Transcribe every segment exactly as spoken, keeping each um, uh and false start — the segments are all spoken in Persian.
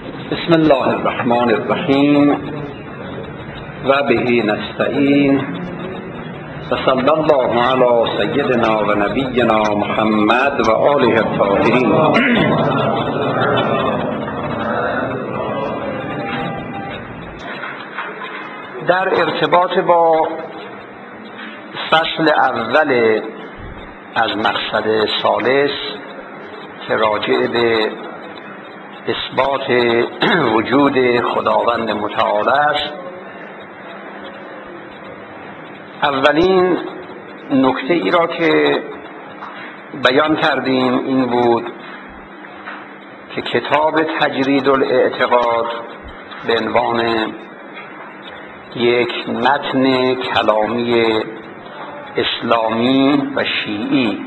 بسم الله الرحمن الرحیم و به نستعین و صلی الله علی سیدنا و نبینا محمد و آله الطاهرین. در ارتباط با فصل اول از مقصد ثالث که راجع به اثبات وجود خداوند متعال است، اولین نکته ای را که بیان کردیم این بود که کتاب تجرید الاعتقاد به عنوان یک متن کلامی اسلامی و شیعی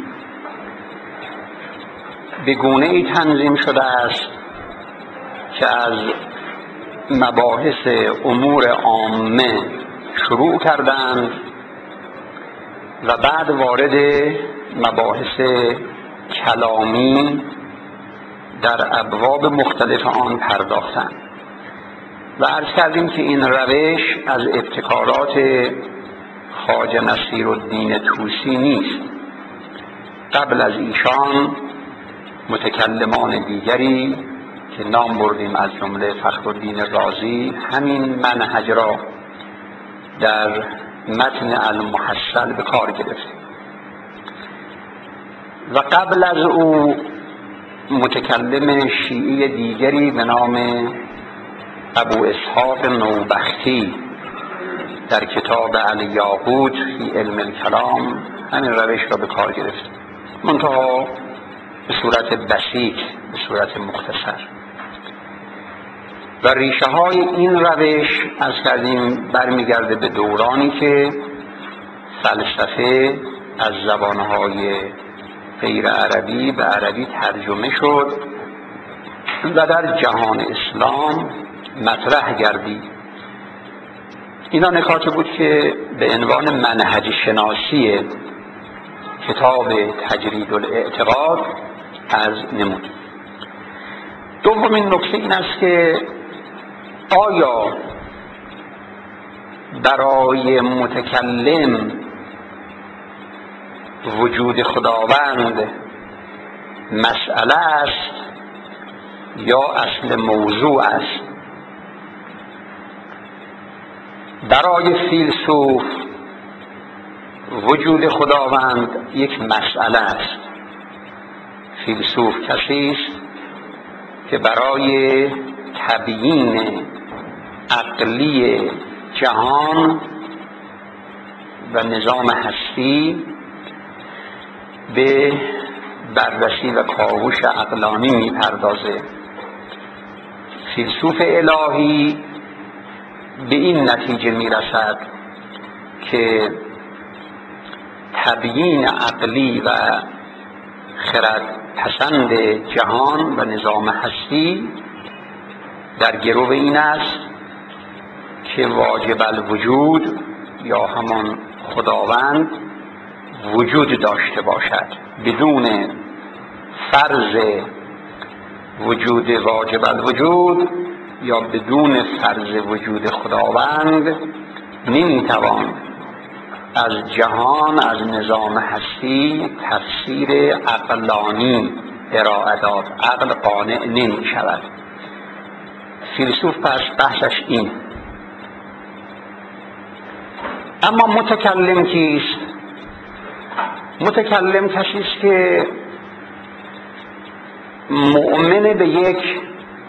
به گونه‌ای تنظیم شده است که از مباحث امور عامه شروع کردند و بعد وارد مباحث کلامی در ابواب مختلف آن پرداختند و عرض کردیم که این روش از ابتکارات خواجه نصیرالدین طوسی نیست. قبل از ایشان متکلمان دیگری که نام بردیم از جمله فخرالدین رازی همین منهج را در متن المحصل به کار گرفت و قبل از او متکلم شیعی دیگری به نام ابو اسحاق نوبختی در کتاب الیاقوت فی علم الکلام همین روش را به کار گرفت، منتها به صورت بسیط، به صورت مختصر. و ریشه های این روش از کردیم برمیگرده به دورانی که فلسفه از زبانهای غیر عربی به عربی ترجمه شد و در جهان اسلام مطرح گردید. اینا نکاتی بود که به عنوان منهج شناسی کتاب تجرید الاعتقاد از نمود. دومین نکته این است که آیا برای متکلم وجود خداوند مسئله است یا اصل موضوع است؟ برای فیلسوف وجود خداوند یک مسئله است. فیلسوف کسی است که برای تبیین عقلی جهان و نظام هستی به بررسی و کاوش عقلانی میپردازه. فیلسوف الهی به این نتیجه میرسد که تبیین عقلی و خرد پسند جهان و نظام هستی در گرو این است که واجب الوجود یا همان خداوند وجود داشته باشد. بدون فرض وجود واجب الوجود یا بدون فرض وجود خداوند نمیتوان از جهان، از نظام هستی تفسیر عقلانی ارائه داد. عقل قانع نمی شود. فیلسوف پس بحثش این. اما متکلم کیست؟ متکلم کسی است که مؤمن به یک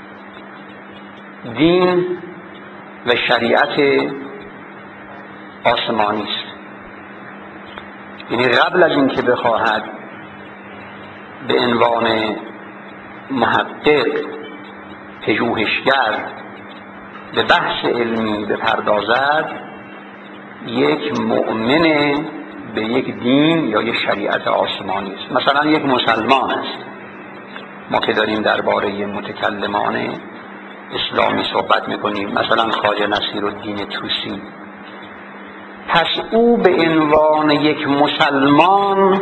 دین و شریعت آسمانی است. یعنی قبل از اینکه بخواهد به عنوان محقق، پژوهشگر به بحث علمی بپردازد، یک مؤمن به یک دین یا یک شریعت آسمانی است. مثلا یک مسلمان است. ما که داریم درباره متکلمان اسلامی صحبت میکنیم، مثلا خواجه نصیرالدین طوسی، پس او به عنوان یک مسلمان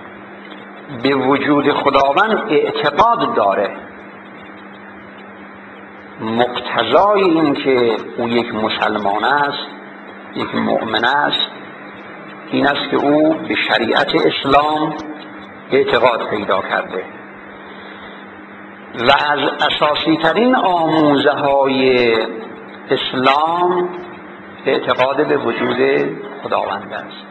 به وجود خداوند اعتقاد داره. مقتضای این که او یک مسلمان است، یک مؤمن است، این است که او به شریعت اسلام اعتقاد پیدا کرده و از اساسی ترین آموزه های اسلام اعتقاد به وجود خداوند است.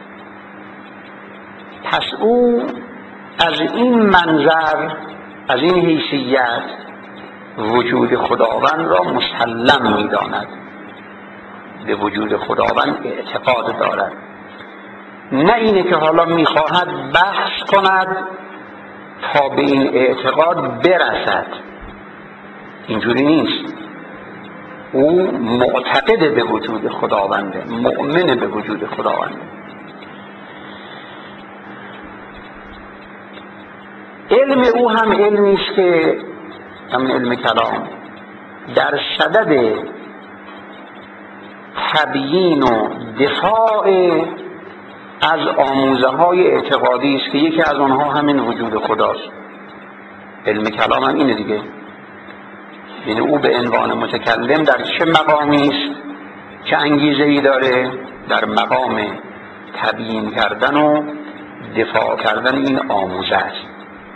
پس او از این منظر، از این حیثیت وجود خداوند را مسلم می داند، به وجود خداوند اعتقاد دارد، نه اینه که حالا می خواهد بحث کند تا به این اعتقاد برسد. اینجوری نیست. او معتقد به وجود خداونده، مؤمن به وجود خداونده. علم او هم علمی است که همین علم کلام در صدد تبیین و دفاع از آموزه های اعتقادی است که یکی از آنها همین وجود خداست. علم کلام هم اینه دیگه. یعنی او به عنوان متکلم در چه مقامی است، چه انگیزه‌ای داره؟ در مقام تبیین کردن و دفاع کردن این آموزه است.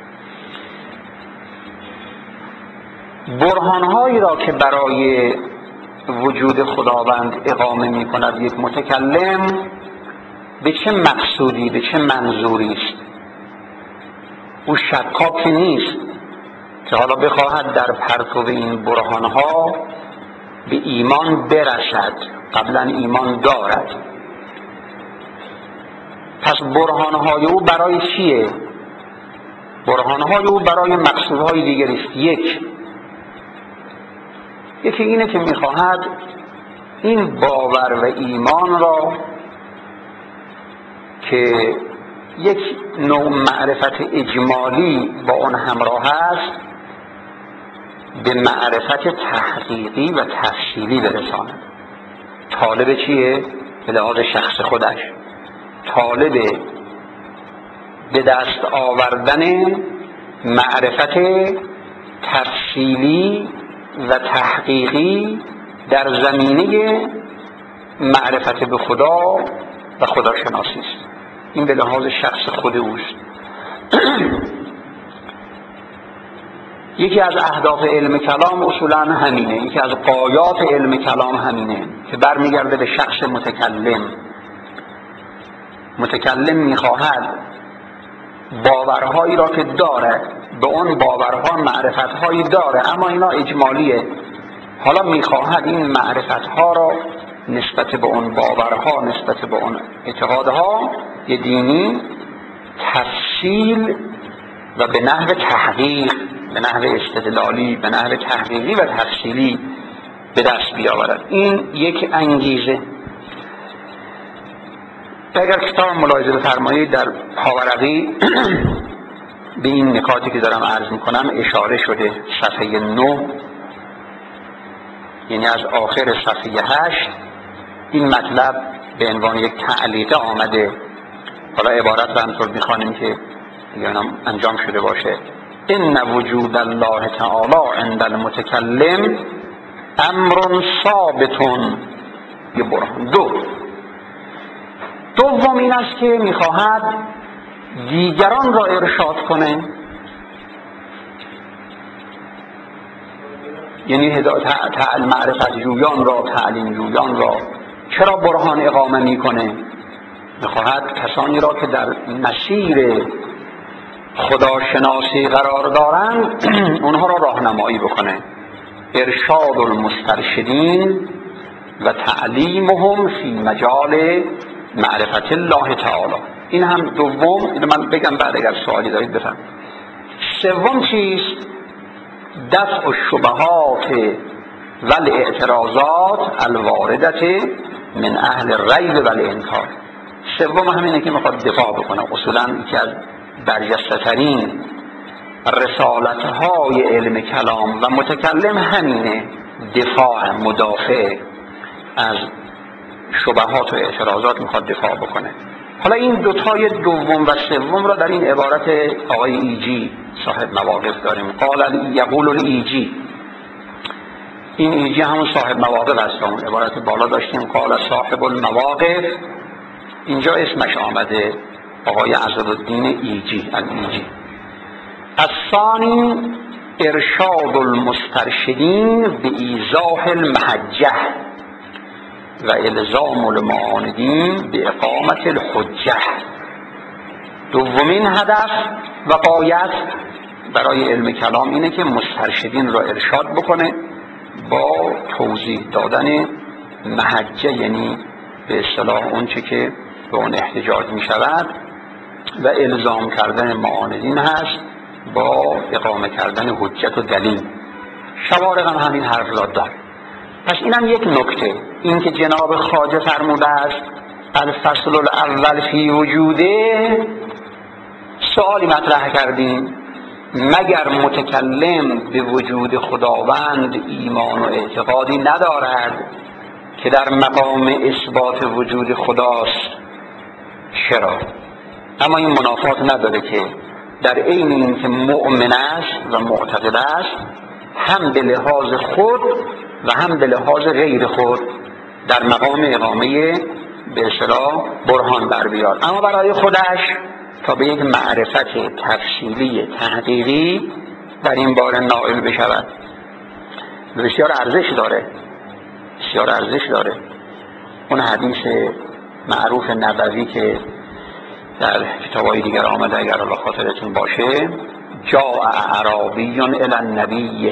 برهانهایی را که برای وجود خداوند اقامه می کند یک متکلم، به چه مقصودی، به چه منظوری است؟ او شکاک نیست که حالا بخواهد در پرتو این برهانها به ایمان برسد، قبلا ایمان دارد. پس برهانهای او برای چیه؟ برهانهای او برای مقصودهای دیگری است. یک یکی اینه که میخواهد این باور و ایمان را که یک نوع معرفت اجمالی با آن همراه است به معرفت تحقیقی و تفصیلی برساند. طالب چیه؟ به لحاظ شخص خودش طالب به دست آوردن معرفت تفصیلی و تحقیقی در زمینه معرفت به خدا و خداشناسی است. این به لحاظ شخص خود اوست. یکی از اهداف علم کلام اصولا همینه، یکی از غایات علم کلام همینه که برمیگرده به شخص متکلم. متکلم میخواهد باورهایی را که داره، به اون باورها معرفتهایی داره اما اینا اجمالیه، حالا میخواهد این معرفتها را نسبت به اون باورها، نسبت به اون اعتقادها یه دینی تفصیل و به نحو تحقیق، به نحو استدلالی، به نحو تحقیقی و تفصیلی به دست بیاورد. این یک انگیزه. اگر کتاب ملاحظه بفرمایید در پاورقی به این نکاتی که دارم عرض میکنم اشاره شده. صفحه نه، یعنی از آخر صفحه هشت این مطلب به عنوان یک تعلیقه آمده. حالا عبارت رو همطور میخوانیم که انجام شده باشه. ان وجود الله تعالی عند المتکلم امر ثابت. یه برهان. دو دوم این است که میخواهد دیگران را ارشاد کنه، یعنی هدایت معرفت جویان را، تعلیم جویان را. چرا برهان اقامه میکنه؟ میخواهد کسانی را که در مسیر خداشناسی قرار دارند اونها را راهنمایی بکنه. ارشاد المسترشدین و تعلیمهم فی مجال معرفت الله تعالی. این هم دوم. اینو من بگم بعد اگر سوالی دارید بفهم. سوم چیز؟ دفع الشبهات و الاعتراضات الواردة من اهل الریب و الانکار. سوم همینه که میخواد دفاع بکنه. اصولا یکی از برجسته ترین رسالت های علم کلام و متکلم همینه، دفاع، مدافع از شبهات و اعتراضات میخواد دفاع بکنه. حالا این دوتای دوم و سوم را در این عبارت آقای ایجی صاحب مواقف داریم. قال یقول الایجی این ایجی همون صاحب مواقف هست. همون عبارت بالا داشتیم قال صاحب المواقف، اینجا اسمش آمده آقای عضدالدین ایجی الایجی. الثانی ارشاد المسترشدین به ایضاح المحجه و الزام المعاندین به اقامت الحجه. دومین هدف و غایت برای علم کلام اینه که مسترشدین را ارشاد بکنه با توضیح دادن محجه، یعنی به اصطلاح اون چه که به اون احتجاج می شود، و الزام کردن معاندین هست با اقامه کردن حجت و دلیل. شوارق هم همین حرف را دار. پس اینم یک نکته، این که جناب خواجه فرموده است الفصل الاول فی وجوده، سوالی مطرح کردیم مگر متکلم به وجود خداوند ایمان و اعتقادی ندارد که در مقام اثبات وجود خداست؟ چرا؟ اما این منافات نداره که در عین اینکه مؤمن است و معتقد است، هم به لحاظ خود و هم به لحاظ غیر خود در مقام اقامه به اصطلاح برهان بر بیاد. اما برای خودش تا به یک معرفت تفصیلی تحقیقی در این باره نائل بشود بسیار ارزش داره، بسیار ارزش داره. اون حدیث معروف نبوی که در کتابای دیگر آمده اگر الله خاطرتون باشه، جاء اعرابی الی النبی،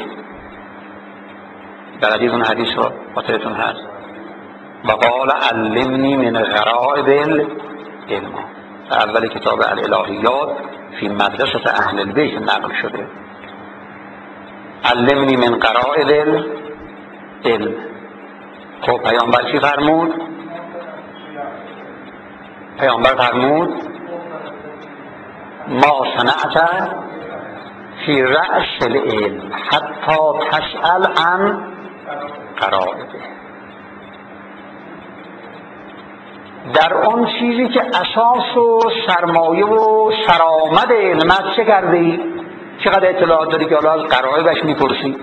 در حدیث اون حدیث رو خاطرتون هست، و قال علمنی من غرائب العلم، در اول کتاب الالهیات فی مدرسه اهل البیت نقل شده. علمنی من غرائب العلم. خب پیامبر چی فرمود؟ پیامبر فرمود ما صنعت فی رأس العلم حتی تسأل عن غرائبه. در اون چیزی که اساس و سرمایه و سرآمد علمت چه کرده ای؟ چقدر اطلاعات داری که حالا از غرایبش میپرسی؟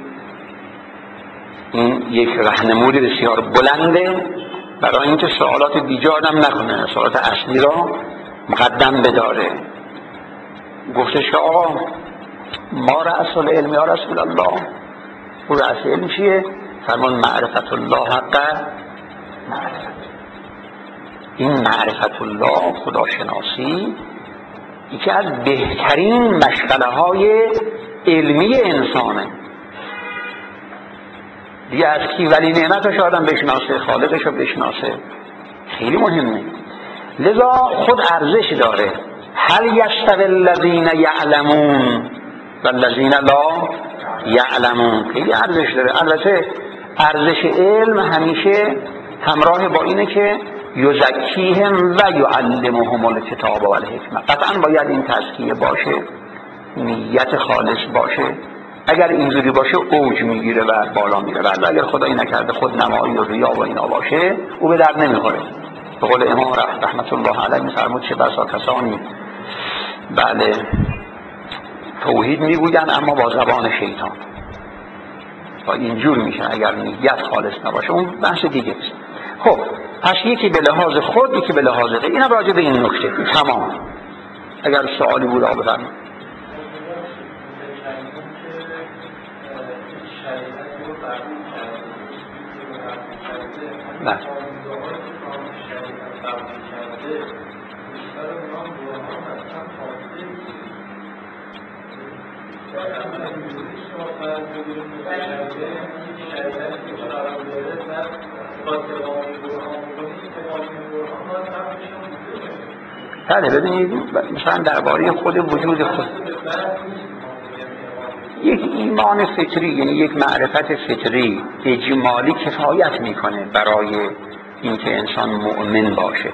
این یک راهنمودی بسیار بلنده برای اینکه سوالات بیجا آدم نکنه، سوالات اصلی را مقدم بداره. گفتش که آقا ما رأس العلم یا رسول الله، او رأس علم چیه؟ فرمان معرفت الله حق معرفت. این معرفت الله، خداشناسی، یکی از بهترین مشغله های علمی انسانه. دیگه از کی ولی نعمتش آدم بشناسه، خالقش رو بشناسه، خیلی مهمه. لذا خود ارزش داره. هل یستوی الذین یعلمون و الذین لا یعلمون، خیلی ارزش داره. البته ارزش علم همیشه همراه با اینه که یزکیهم و یعلمهم الکتاب و الحکمه. قطعا باید این تزکیه باشه، نیت خالص باشه. اگر اینجوری باشه اوج میگیره و بالا میره، ولی اگر خدایی نکرده خود نمایی و ریا و اینا باشه او به درد نمیخوره. به قول امام رحمت الله علیه میفرمود چه بسا کسانی بله توحید میگوین اما با زبان شیطان، و اینجور میشه اگر نیت خالص نباشه. اون بحث دیگه است. خب پس یکی به لحاظ خود، یکی به لحاظ غیر. اینم راجع به این نکته. تمام. اگر سوالی بود آقا بفرمایید. نه بله ببینید مثلا درباره خود وجود خود یک ایمان فطری، یعنی یک معرفت فطری اجمالی کفایت میکنه برای اینکه انسان مؤمن باشه.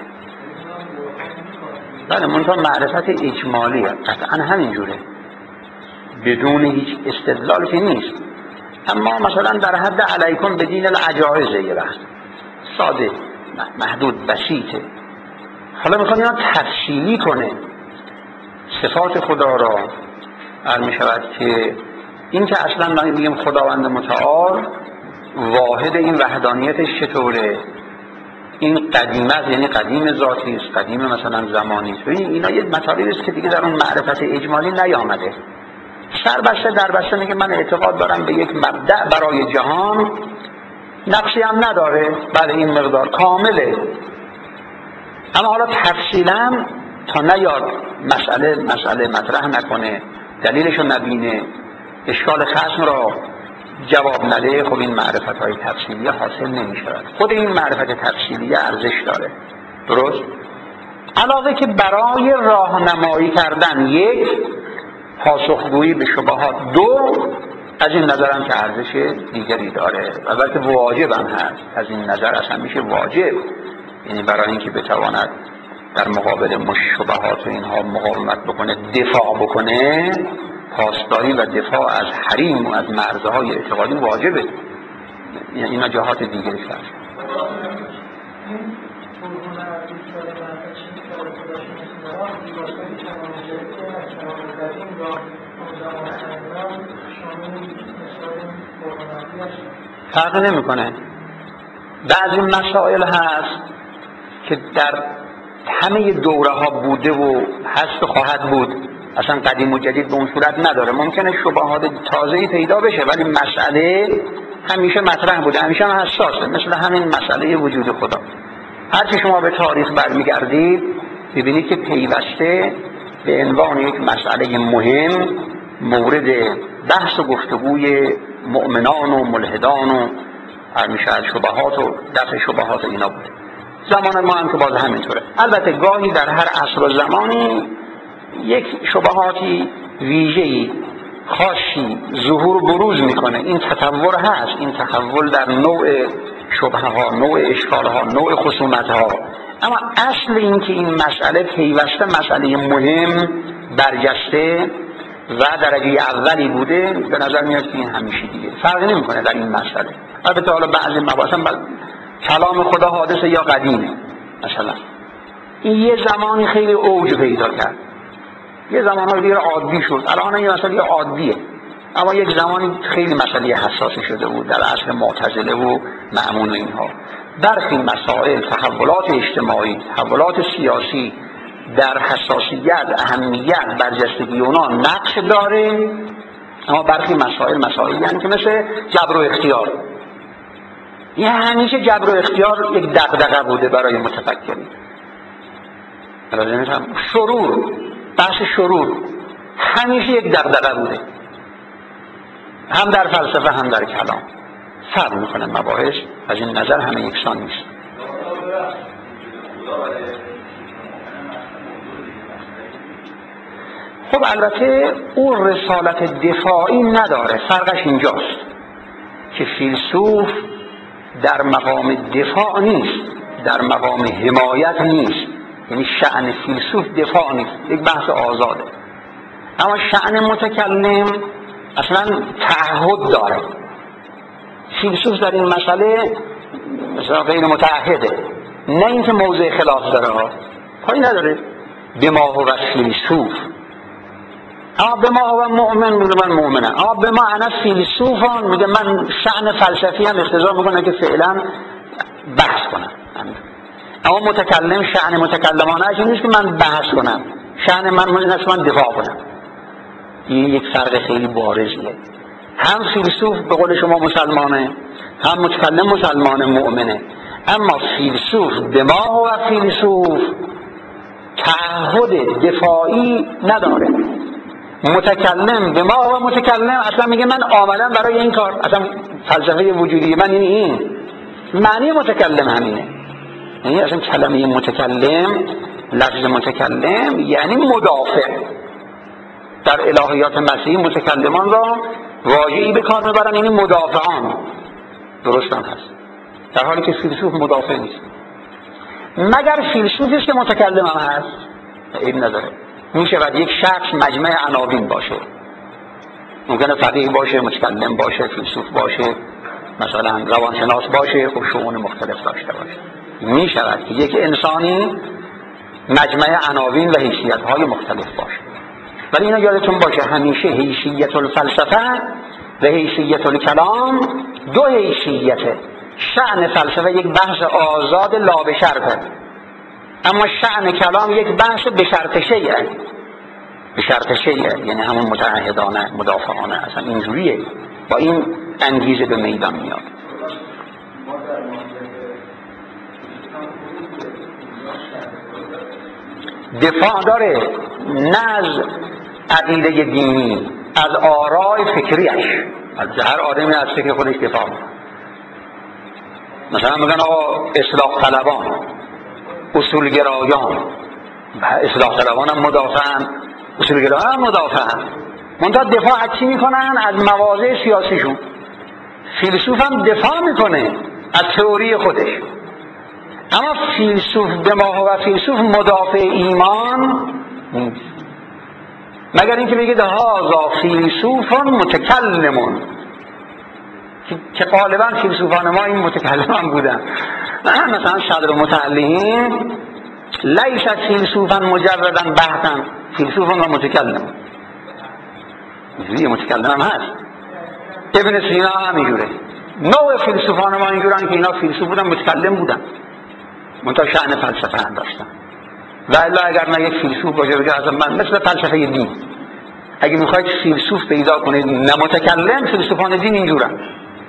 بله منتها معرفت اجمالی قطعا همینجوره، بدون هیچ استدلال که نیست. اما مثلا در حد علیکم بدین العجائزه یه وقت ساده محدود بسیطه. حالا میخواد اینا تفصیلی کنه صفات خدا را. عرض میشود که این که اصلا ما میگیم خداوند متعال واحد این وحدانیتش چطوره، این قدیمه است یعنی قدیم ذاتی است، قدیم مثلا زمانی است. ببین اینا یه مطالبی است که دیگه در اون معرفت اجمالی نیامده. سربسته در بسته میگه من اعتقاد دارم به یک مبدأ برای جهان، نقصی هم نداره، بله این مقدار کامله. اما حالا تفصیلا تا نیاد مسئله مسئله مطرح نکنه، دلیلشو نبینه، اشکال خصم را جواب نده، خب این معرفت های تفصیلیه حاصل نمی شود. خود این معرفت تفصیلیه ارزش داره، درست؟ علاوه که برای راهنمایی کردن یک، پاسخگویی به شبهات دو، از این نظرم که ارزش دیگری داره و البته واجب هم هست. از این نظر اصلا میشه واجب، یعنی برای اینکه بتواند در مقابل مشابهات و اینها مقاومت بکنه، دفاع بکنه، پاسداری و دفاع از حریم و از مرزهای اعتقادی واجبه. یعنی اینا جهات دیگری هست. فرق نمیکنه. بعضی مسائل هست که در همه دوره ها بوده و هست و خواهد بود، اصلا قدیم و جدید به اون صورت نداره. ممکنه شبهات تازه‌ای پیدا بشه ولی مسئله همیشه مطرح بوده، همیشه هم حساسه. مثل همین مسئله وجود خدا، هرچی شما به تاریخ برمیگردید ببینید که پیوسته به عنوان یک مسئله مهم مورد بحث و گفتگوی مؤمنان و ملحدان و همیشه از شبهات و دفع شبهات اینا بوده. زمان ما هم که باز همینطوره. البته گاهی در هر عصر و زمانی یک شبهاتی ویژه‌ای خاصی ظهور بروز میکنه. این تطور هست، این تحول در نوع شبهه ها، نوع اشکال ها، نوع خصومت ها. اما اصل این که این مسئله پیوسته مسئله مهم، برجسته و درجه اولی بوده، به نظر میاد که این همیشه دیگه فرقی نمیکنه در این مسئله. البته حالا بعضی مباحث کلام خدا حادثه یا قدیمه، مثلا این یه زمانی خیلی اوج پیدا کرد، یه زمان‌های دیگه عادی شد. الان یه مسئله عادیه، اما یک زمانی خیلی مسئله حساسی شده بود در عصر معتزله و مأمون و اینها. برخی مسائل، تحولات اجتماعی، تحولات سیاسی در حساسیت، اهمیت، برجستگی اونا نقش داره، اما برخی مسائل مسائلی هستند که مثل جبر و اختیار. یه همیشه جبر و اختیار یک دغدغه بوده برای متفکرین. شرور، بحث شرور همیشه یک دغدغه بوده، هم در فلسفه هم در کلام. فرق میکنه مباحث، از این نظر همه یکسان نیست. خب البته اون رسالت دفاعی نداره. فرقش اینجاست که فیلسوف در مقام دفاع نیست، در مقام حمایت نیست. یعنی شأن فیلسوف دفاع نیست، یک بحث آزاده. اما شأن متکلم اصلا تعهد داره. فیلسوف در این مسئله مثلا غیر متعهده، نه اینکه موضع خلاف داره ها، پایی نداره. به ما هو فیلسوف، اما به ما هو مؤمن میگه من مؤمنم، اما به ما انا فیلسوفان میگه من شأن فلسفی هم اقتضا میکنه که فعلا بحث کنم. اما متکلم شأن متکلمانه اش نیست که من بحث کنم، شأن من این است من دفاع کنم. این یک فرق خیلی بارزیه. هم فیلسوف به قول شما مسلمانه، هم متکلم مسلمانه مؤمنه، اما فیلسوف به ما هو فیلسوف تعهد دفاعی نداره. متکلم به ما هو متکلم اصلا میگه من آمدم برای این کار، اصلا فلسفه وجودی من این این معنی متکلم همینه. یعنی اصلا کلمه متکلم، لفظ متکلم یعنی مدافع. در الهیات مسیحی متکلمان را واژه‌ای به کار میبرن، یعنی مدافعان. درست هم هست، در حالی که فیلسوف مدافع نیست. مگر فیلسوفی است که متکلم هم هست، عیب نداره. میشود یک شخص مجمع عناوین باشه، ممکنه فقیه باشه، متکلم باشه، فیلسوف باشه، مثلا روانشناس باشه، خب شؤون مختلف داشته باشه. میشود که یک انسانی مجمع عناوین و حیثیت‌های مختلف باشه. ولی اینا یادتون باشه همیشه حیثیت الفلسفه و حیثیت الکلام دو حیثیته. شأن فلسفه یک بحث آزاد لا به شرطه، اما شأن کلام یک بحث به شرط شیعه، به شرط شیعه یعنی همون متعهدانه مدافعانه. اصلا اینجوریه، با این انگیزه به میدان میاد. دفاع داره نه از عقیده دینی، از آراء فکریش. از هر آدمی از فکر خودش دفاع میکنه. مثلا میگن آقا اصلاح طلبان، اصولگرایان، اصلاح طلبان هم مدافعن، اصولگرایان هم مدافعن، منتها دفاع از چی میکنن؟ از مواضع سیاسیشون. فیلسوف هم دفاع میکنه از تئوری خودش، اما فیلسوف به ما و فیلسوف مدافع ایمان نیست، مگر اینکه بگید هذا فیلسوف متکلمون، که غالبا فیلسوفان ما این متکلم هم بودن. مثلا صدر متعلقین لیس فیلسوفا مجردا بحثا، فیلسوفا و متکلم، اینجوری متکلم هم هست. ابن سینا هم اینجوره. نوع فیلسوفان ما اینجورن که اینا فیلسوف بودن متکلم بودن، منتها شأن فلسفه هم داشتن. و الا اگر من یک فیلسوف باشه بگه اصلا من مثل فلسفه دین، اگه میخواید فیلسوف پیدا کنید نه متکلم، فیلسوفان دین اینجورن.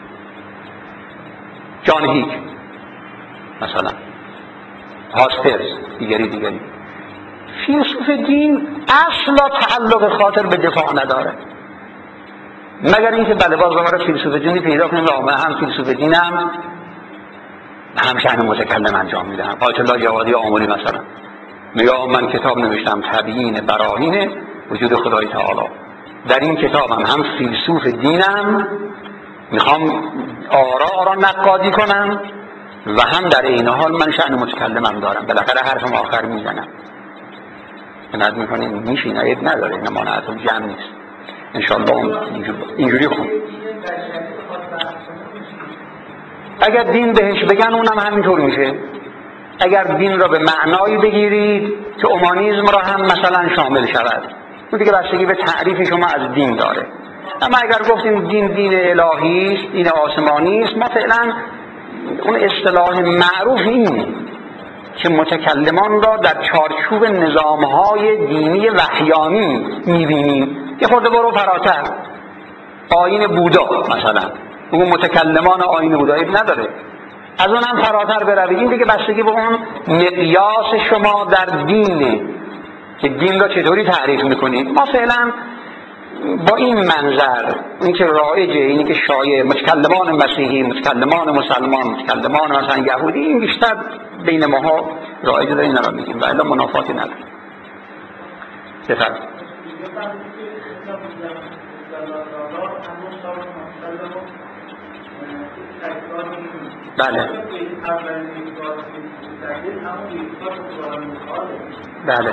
جان هیک مثلا، هاسترز، دیگری دیگری. فیلسوف دین اصلا تعلق خاطر به دفاع نداره، مگر اینکه بله باز دوباره فیلسوف دینی پیدا کنیم و هم فیلسوف دینم هم شأن متکلم انجام میدم. آیت الله جوادی آملی مثلا میگه من کتاب نوشتم تبیین براهین وجود خدای تعالی، در این کتابم هم فیلسوف دینم میخوام آرا را نقادی کنم و هم در این حال من شأن متکلمم دارم، بالاخره حرفم آخر میزنم. ند میکنیم میشین عیب نداره، این مانعتون جمع نیست انشاءالله. اینجوری خوب اگر دین بهش بگن اونم همینطور میشه. اگر دین را به معنایی بگیرید که اومانیسم را هم مثلا شامل شود، اون دیگه بستگی به تعریف شما از دین داره. اما اگر گفتیم دین دین الهی است، دین آسمانی است، ما فعلا اون اصطلاح معروف اینه که متکلمان را در چارچوب نظام‌های دینی وحیانی می‌بینیم. یه خورده برو فراتر، آیین بودا مثلا، اون متکلمان آیین بودا نداره، از اون هم فراتر بروید، این دیگه بستگی به اون مقیاس شما در دینه که دین را چطوری تعریف میکنید. ما فعلا با این منظر، این که رایجه، اینی که شایع، متکلمان مسیحی، متکلمان مسلمان، متکلمان مثلا یهودی، این بیشتر بین ماها رایجه داره، این را میگیم و الا منافاتی نداره. بفرد بله بله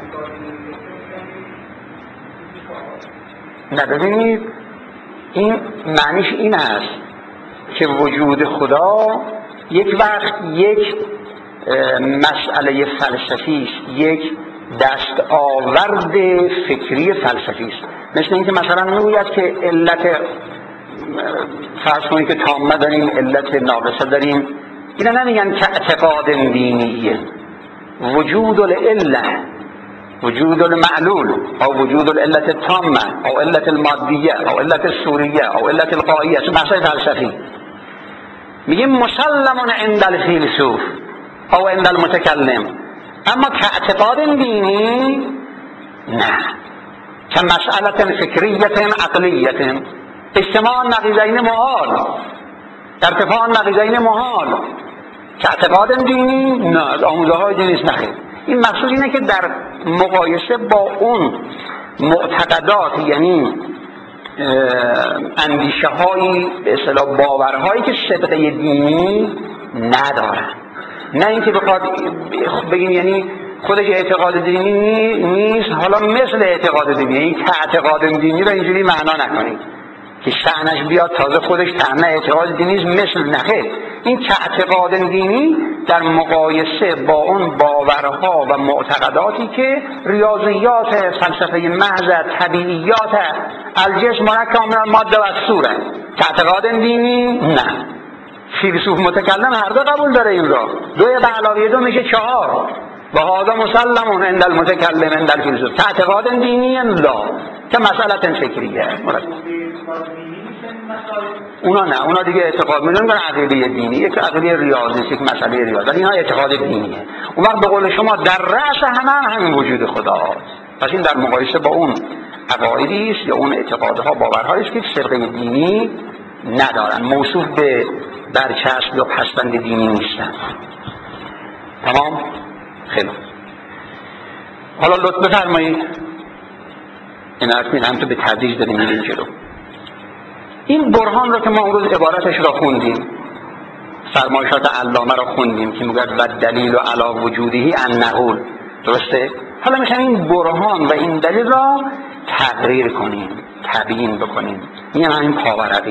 نه ببینید، این معنیش این است که وجود خدا یک وقت یک مسئله فلسفی است، یک دستاورد فکری فلسفی است. مثل اینکه مثلا میگوید که علت، فرض کنید که تامه داریم، علت ناقصه داریم، اینا نمیگن که اعتقاد دینیه. وجود العله، وجود المعلول، او وجود العلت التامه، او علت المادیه، او علت الصوریه، او علت القائیه، چون بحثای فلسفی. میگیم مسلم عند الفیلسوف او عند المتکلم، اما که اعتقاد دینی نه، که مسئله فکریت عقلیت، اجتماع نقیضین محال، ارتفاع نقیضین محال، که اعتقاد دینی نه، از آموزه های دینی است. نخیر، این مقصود اینه که در مقایسه با اون معتقدات، یعنی اندیشه هایی به اصطلاح باورهایی که سبقه دینی ندارن، نه اینکه بخواد بگیم یعنی خودش اعتقاد دینی نیست، حالا مثل اعتقاد دینی، این که اعتقاد دینی رو اینجوری معنا نکنید که شأنش بیاد تازه خودش طعم اعتقاد دینی مثل، نخیر، این اعتقاد دینی در مقایسه با اون باورها و معتقداتی که ریاضیات، فلسفه محض، طبیعیات، الجسم مرکب من الماده و الصوره. اعتقاد دینی نه. فیلسوف متکلم هر دو قبول داره این را. دو به علاوه دو میشه چهار. و هذا مسلمون عند المتکلم عند الفیلسوف. اعتقاد دینی لا که مسئله فکریه. اونا نه، اونا دیگه اعتقاد میدونن به عقیده دینی، یک عقیده ریاضی، یک مسئله ریاضی، ولی اینا اعتقاد دینیه. اون وقت به قول شما در رأس همه هم همین وجود خداست. پس این در مقایسه با اون عقایدی است یا اون اعتقادها، باورهایی است که فرقه دینی ندارن، موصوف به برچسب یا پسبند دینی نیستن. تمام؟ خیلی. حالا لطف بفرمایید این حرفی هم تو به تدریج داریم میریم جلو. این برهان رو که ما اون روز عبارتش را خوندیم، فرمایشات علامه را خوندیم که میگه و دلیل و علی وجودی ان نقول، درسته؟ حالا میخوایم این برهان و این دلیل را تقریر کنیم، تبیین بکنیم. میگم همین پاورقی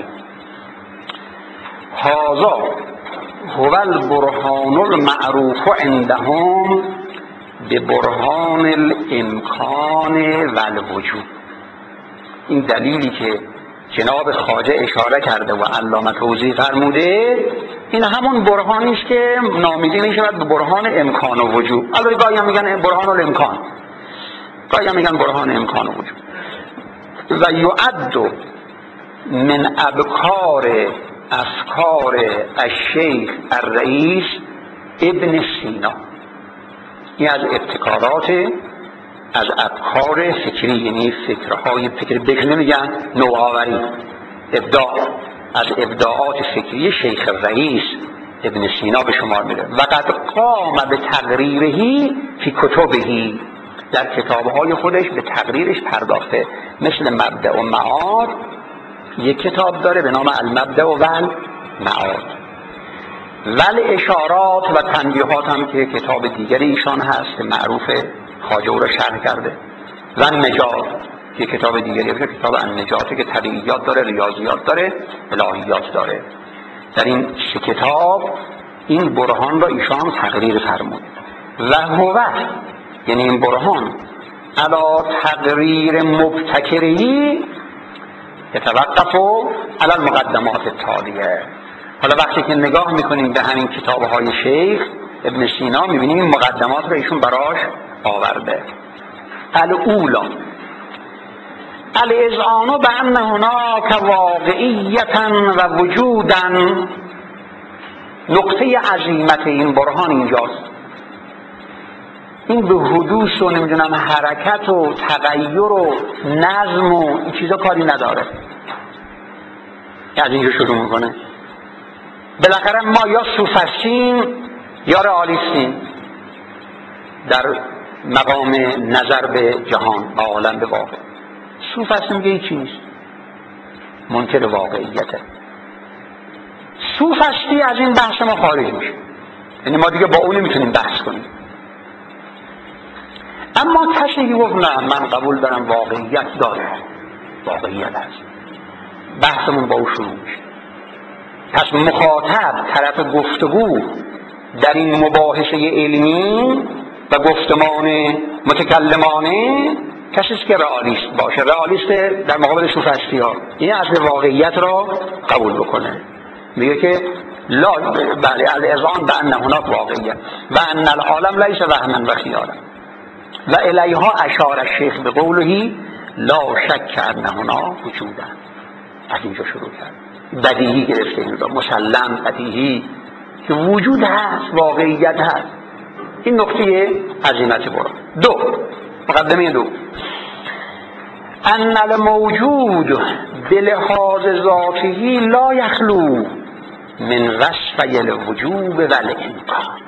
هذا هو البرهان المعروف عندهم به برهان الامکان و الوجود. این دلیلی که جناب خواجه اشاره کرده و علامه توضیح فرموده، این همون برهانی است که نامیده می شود به برهان امکان و وجود. البته گاهی هم میگن برهان الامکان، گاهی هم میگن برهان امکان و وجود. و یعد من ابکار افکار الشیخ الرئیس ابن سینا. این از ابتکارات، از افکار فکری، یعنی فکرهای فکر بکر نمیگن، نوآوری، ابداع، از ابداعات فکری شیخ رئیس ابن سینا به شمار میره. و قد قام به تقریرهی فی کتبهی، در کتابهای خودش به تقریرش پرداخته. مثل مبدأ و معاد یک کتاب داره به نام المبدأ و المعاد. ول اشارات و تنبیهات هم که کتاب دیگری ایشان هست که معروفه، خواجه او را شرح کرده. و النجات که کتاب دیگری باشه، کتاب النجاتی که طبیعیات داره، ریاضیات داره، الهیات داره. در این سه کتاب این برهان را ایشان تقریر فرمود. و هو یعنی این برهان علا تقریر مبتکری یتوقف علی المقدمات التالیه. حالا وقتی که نگاه میکنیم به همین کتابهای شیخ ابن سینا میبینیم این مقدمات رو ایشون براش آورده. الاولا الاذعان بان هناک واقعیتا و وجودا. نقطه عظیمت این برهان اینجاست. این به حدوث و نمیدونم حرکت و تغییر و نظم و این چیزا کاری نداره. از اینجا شروع میکنه. بالاخره ما یا سوفسطیم یا رئالیستیم در مقام نظر به جهان و عالم، به واقع. سوفسطی میگه هیچی نیست، منکر واقعیته. سوفسطی از این بحث ما خارج میشه، یعنی ما دیگه با اون نمیتونیم بحث کنیم. اما کسی گفت نه من قبول دارم واقعیت داره، واقعیت هست، بحثمون با او شروع میشه. پس مخاطب، طرف گفتگو در این مباحثه علمی و گفتمان متکلمانه کسی است که رئالیست باشه، رئالیست در مقابل سوفسطی ها. این اصل واقعیت را قبول بکنه، میگه که لا بله الاذعان بان هناک واقعیت و ان العالم لیس وهما و خیالا. و الیها اشار الشیخ به قوله لا شک ان هناک وجودا. از اینجا شروع کرد، بدیهی گرفته این را، مسلم بدیهی که وجود هست، واقعیت هست. این نقطه عظیمت برا. دو، مقدمه دو، ان الموجود بلحاظ ذاته لا یخلو من وصف الوجوب و الامکان.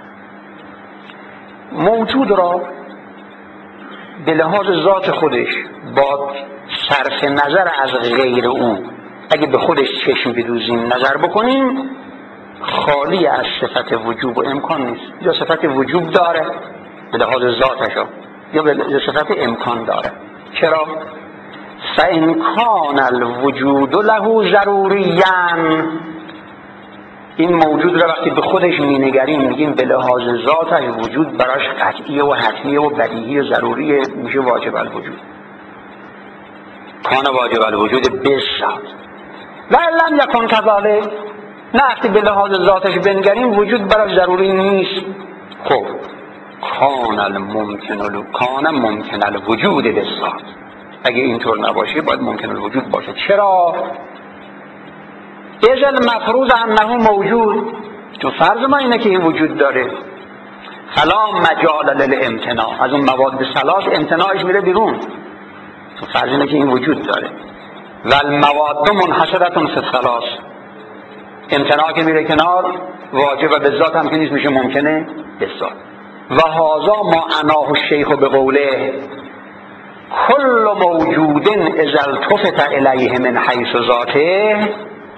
موجود را به لحاظ ذات خودش با صرف نظر از غیر او، اگه به خودش چشم بدوزیم نظر بکنیم، خالی از صفت وجوب و امکان نیست. یا صفت وجوب داره به لحاظ ذاتش، یا به صفت امکان داره. چرا؟ فإن کان الوجود له ضروریاً، این موجود را وقتی به خودش مینگریم میگیم به لحاظ ذاتش وجود براش قطعیه و حتمیه و بدیهی و ضروریه، میشه واجب الوجود. کان واجب الوجود بذات و لم یکن کذالک، نه وقتی به لحاظ ذاتش بنگریم وجود براش ضروری نیست. خب کان الممکن الو کان ممکن الوجود بذات، اگه اینطور نباشه باید ممکن الوجود باشه. چرا؟ اذا المفروض انه موجود، چون فرض ما اینه که این وجود داره. فلا مجال للامتناع، از اون مواد ثلاث امتناعش میره بیرون، چون فرض اینه که این وجود داره. و المواد منحصرة فی الثلاث، امتناع که میره کنار واجب و بذات هم که نیست، میشه ممکنه بذات. و هذا ما عناه الشیخ به قوله کل موجود اذا التفت الیه من حیث ذاته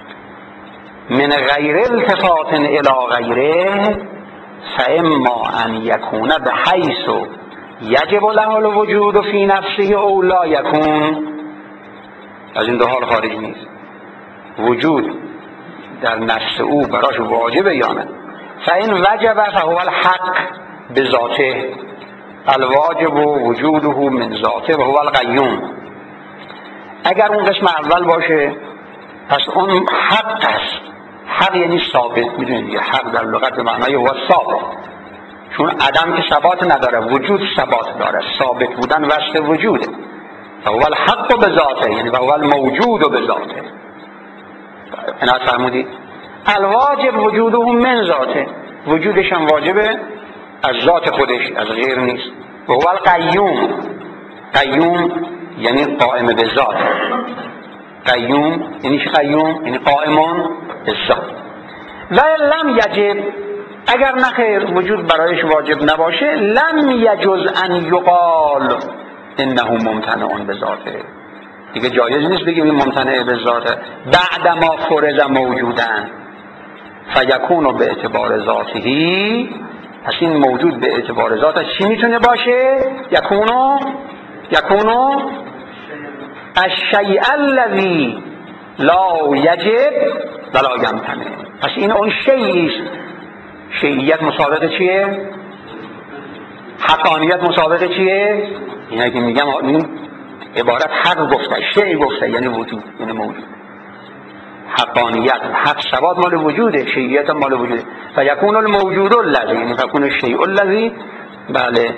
من غیر التفات الی غیره فاما ان یکون بحیث یجب له الوجود فی نفسه او لا یکون، از این دو حال خارج نیست. وجود در نفس او براش واجبه یا نه؟ فإن وجب فهو الحق بذاته الواجب وجوده من ذاته و هو القیوم. اگر اون قسم اول باشه پس اون حق است. حق یعنی ثابت، میدونید دیگه حق در لغت به معنای هو ثابت، چون عدم که ثبات نداره، وجود ثبات داره، ثابت بودن وصف وجوده. فهو الحق بذاته یعنی فهو الموجود بذاته. اینا فرمودید الواجب وجوده من ذاته، وجودش هم واجبه از ذات خودش، از غیر نیست. و هو القیوم، قیوم یعنی قائم به ذات. قیوم یعنی چی؟ قیوم یعنی قائمان به ذات. و لم یجب، اگر نخیر وجود برایش واجب نباشه، لم یجوز ان یقال انه ممتنع به ذاته، دیگه جایز نیست بگیم این ممتنع به ذاته. بعد ما فرض موجودن فیکون به اعتبار ذاتهی، پس این موجود به اعتبار ذاتش چی میتونه باشه؟ یکونو یکونو الشیء الذی لا یجب ولا یمتنع، پس این اون شیئی است. شیعیت مسابقه چیه؟ حقانیت مسابقه چیه؟ اینه که میگم این عبارت حق گفته، شیء گفته یعنی وجود، یعنی موجود. حقانیت حق ثبات مال وجوده، شیعیت مال وجوده. فیکون الموجود الذی یعنی فیکون الشیء الذی بله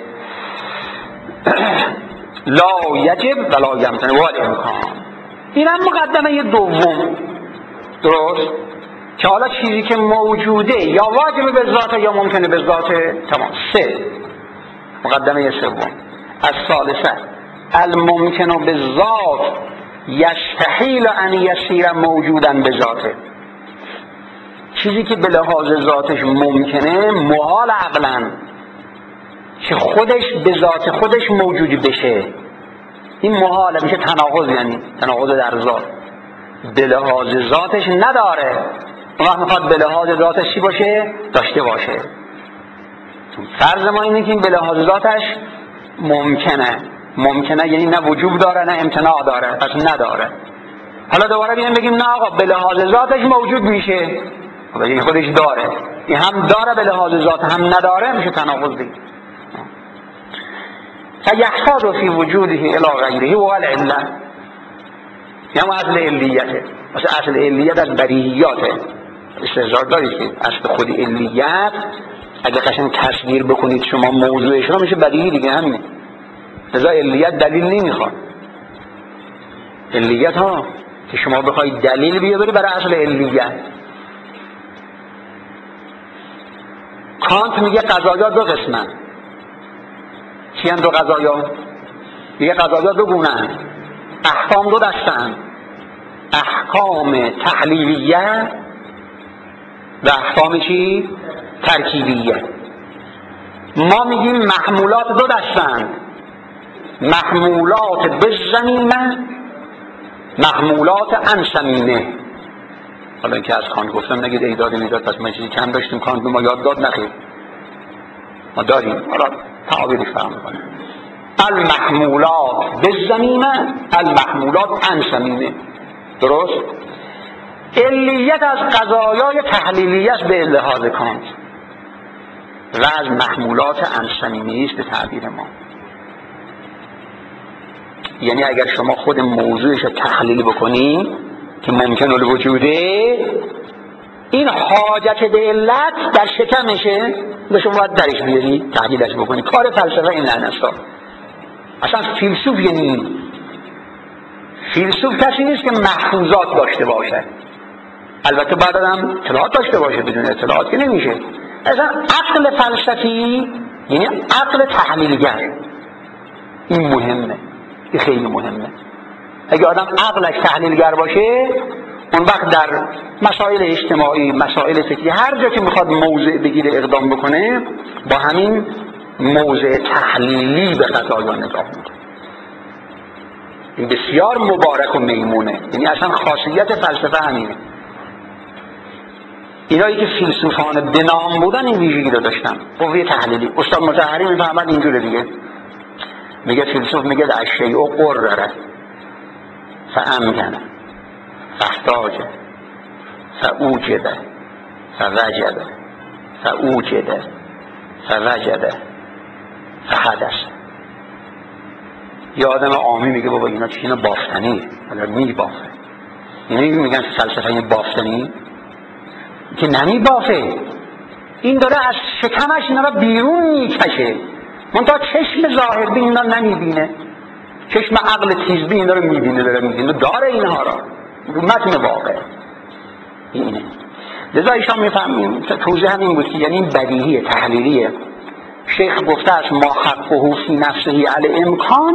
لا یجب ولا یمتنع والامکان. این هم مقدمه دوم، درست؟ که حالا چیزی که موجوده یا واجب به ذاته یا ممکنه به ذاته. تمام. سه مقدمه سوم الثالثه الممکن به ذات یستحیل ان یصیر موجودا به ذاته، چیزی که به لحاظ ذاتش ممکنه محال عقلا که خودش به ذات خودش موجود بشه. این محاله، میشه تناقض، یعنی تناقض در ذات. به لحاظ ذاتش نداره، اون وقت میخواد به لحاظ ذاتش چی باشه؟ داشته باشه. فرض ما اینه که این به لحاظ ذاتش ممکنه. ممکنه یعنی نه وجود داره نه امتناع داره، پس نداره. حالا دوباره بیایم بگیم نه آقا به لحاظ ذاتش موجود میشه، ولی خودش داره. این هم داره به لحاظ ذات هم نداره، میشه تناقض دیگه. فیحتاج فی وجوده الی غیره و العله، یعنی اصل علیته. مثلا اصل علیت از بدیهیاته. استظهار دارید که اصل خود علیت اگه قشنگ تصویر بکنید شما موضوعش رو میشه بدیهی دیگه، همین. لذا علیت دلیل نمیخواد. علیت ها که شما بخواید دلیل بیاری برای اصل علیت. کانت میگه قضایا دو قسمن. چی هم دو قضایا؟ میگه قضایا دو گونه‌اند. احکام دو دسته‌اند. احکام تحلیلیه و احکام چی؟ ترکیبیه. ما میگیم محمولات دو دسته‌اند. محمولات بالضمیمه، محمولات عن صمیمه. حالا اینکه از کانت گفتم نگید ای داده میداد پس ما چیزی کم داشتیم، کانت ما یاد داد نخیر، ما داریم. حالا تعابیرش فهم کنیم. المحمولات بالضمیمه، المحمولات عن صمیمه. درست؟ علیت از قضایای تحلیلی است به لحاظ کانت و از محمولات انسانیه است به تعبیر ما. یعنی اگر شما خود موضوعش رو تحلیل بکنی که ممکن الوجوده، این حاجت به علت در شکمشه و شما باید درش بیاری تحلیلش بکنی. کار فلسفه این لعنستا. اصلا فیلسوف یعنی فیلسوف کسی نیست که محفوظات داشته باشه، البته بعد هم اطلاعات داشته باشه، بدون اطلاعات که نمیشه. اصلا عقل فلسفی یعنی عقل تحلیلگر. این مهمه، این خیلی مهمه. اگه آدم عقلش تحلیلگر باشه، اون وقت در مسائل اجتماعی، مسائل فکری، هر جا که میخواد موضع بگیره اقدام بکنه، با همین موضع تحلیلی به قضایا نگاه میکنه. این بسیار مبارک و میمونه. یعنی اصلا خاصیت فلسفه همینه. اینایی که فیلسوفان بنام بودن این ویژگی رو داشتن، قوه تحلیلی. استاد مطهری میفهمد اینجوره دیگه، میگه فیلسوف میگه الشیء قرره فامکنه فاحتاجه فاوجده فوجده فاوجده فوجده فحدث. یه آدم عامی میگه بابا اینا چی، اینا بافتنیه، حالا میبافه. یعنی میگن فلسفه این بافتنی که نمیبافه، این داره از شکمش اینا رو بیرون میکشه. منتها چشم ظاهر بین اینا نمیبینه، چشم عقل تیزبین اینا رو میبینه، داره میبینه، داره اینها را رو متن واقع اینه. لذا ایشان میفهمیم توضیح همین بود که یعنی این بدیهی تحلیلیه. شیخ گفته است ما حقه فی نفسه علی امکان،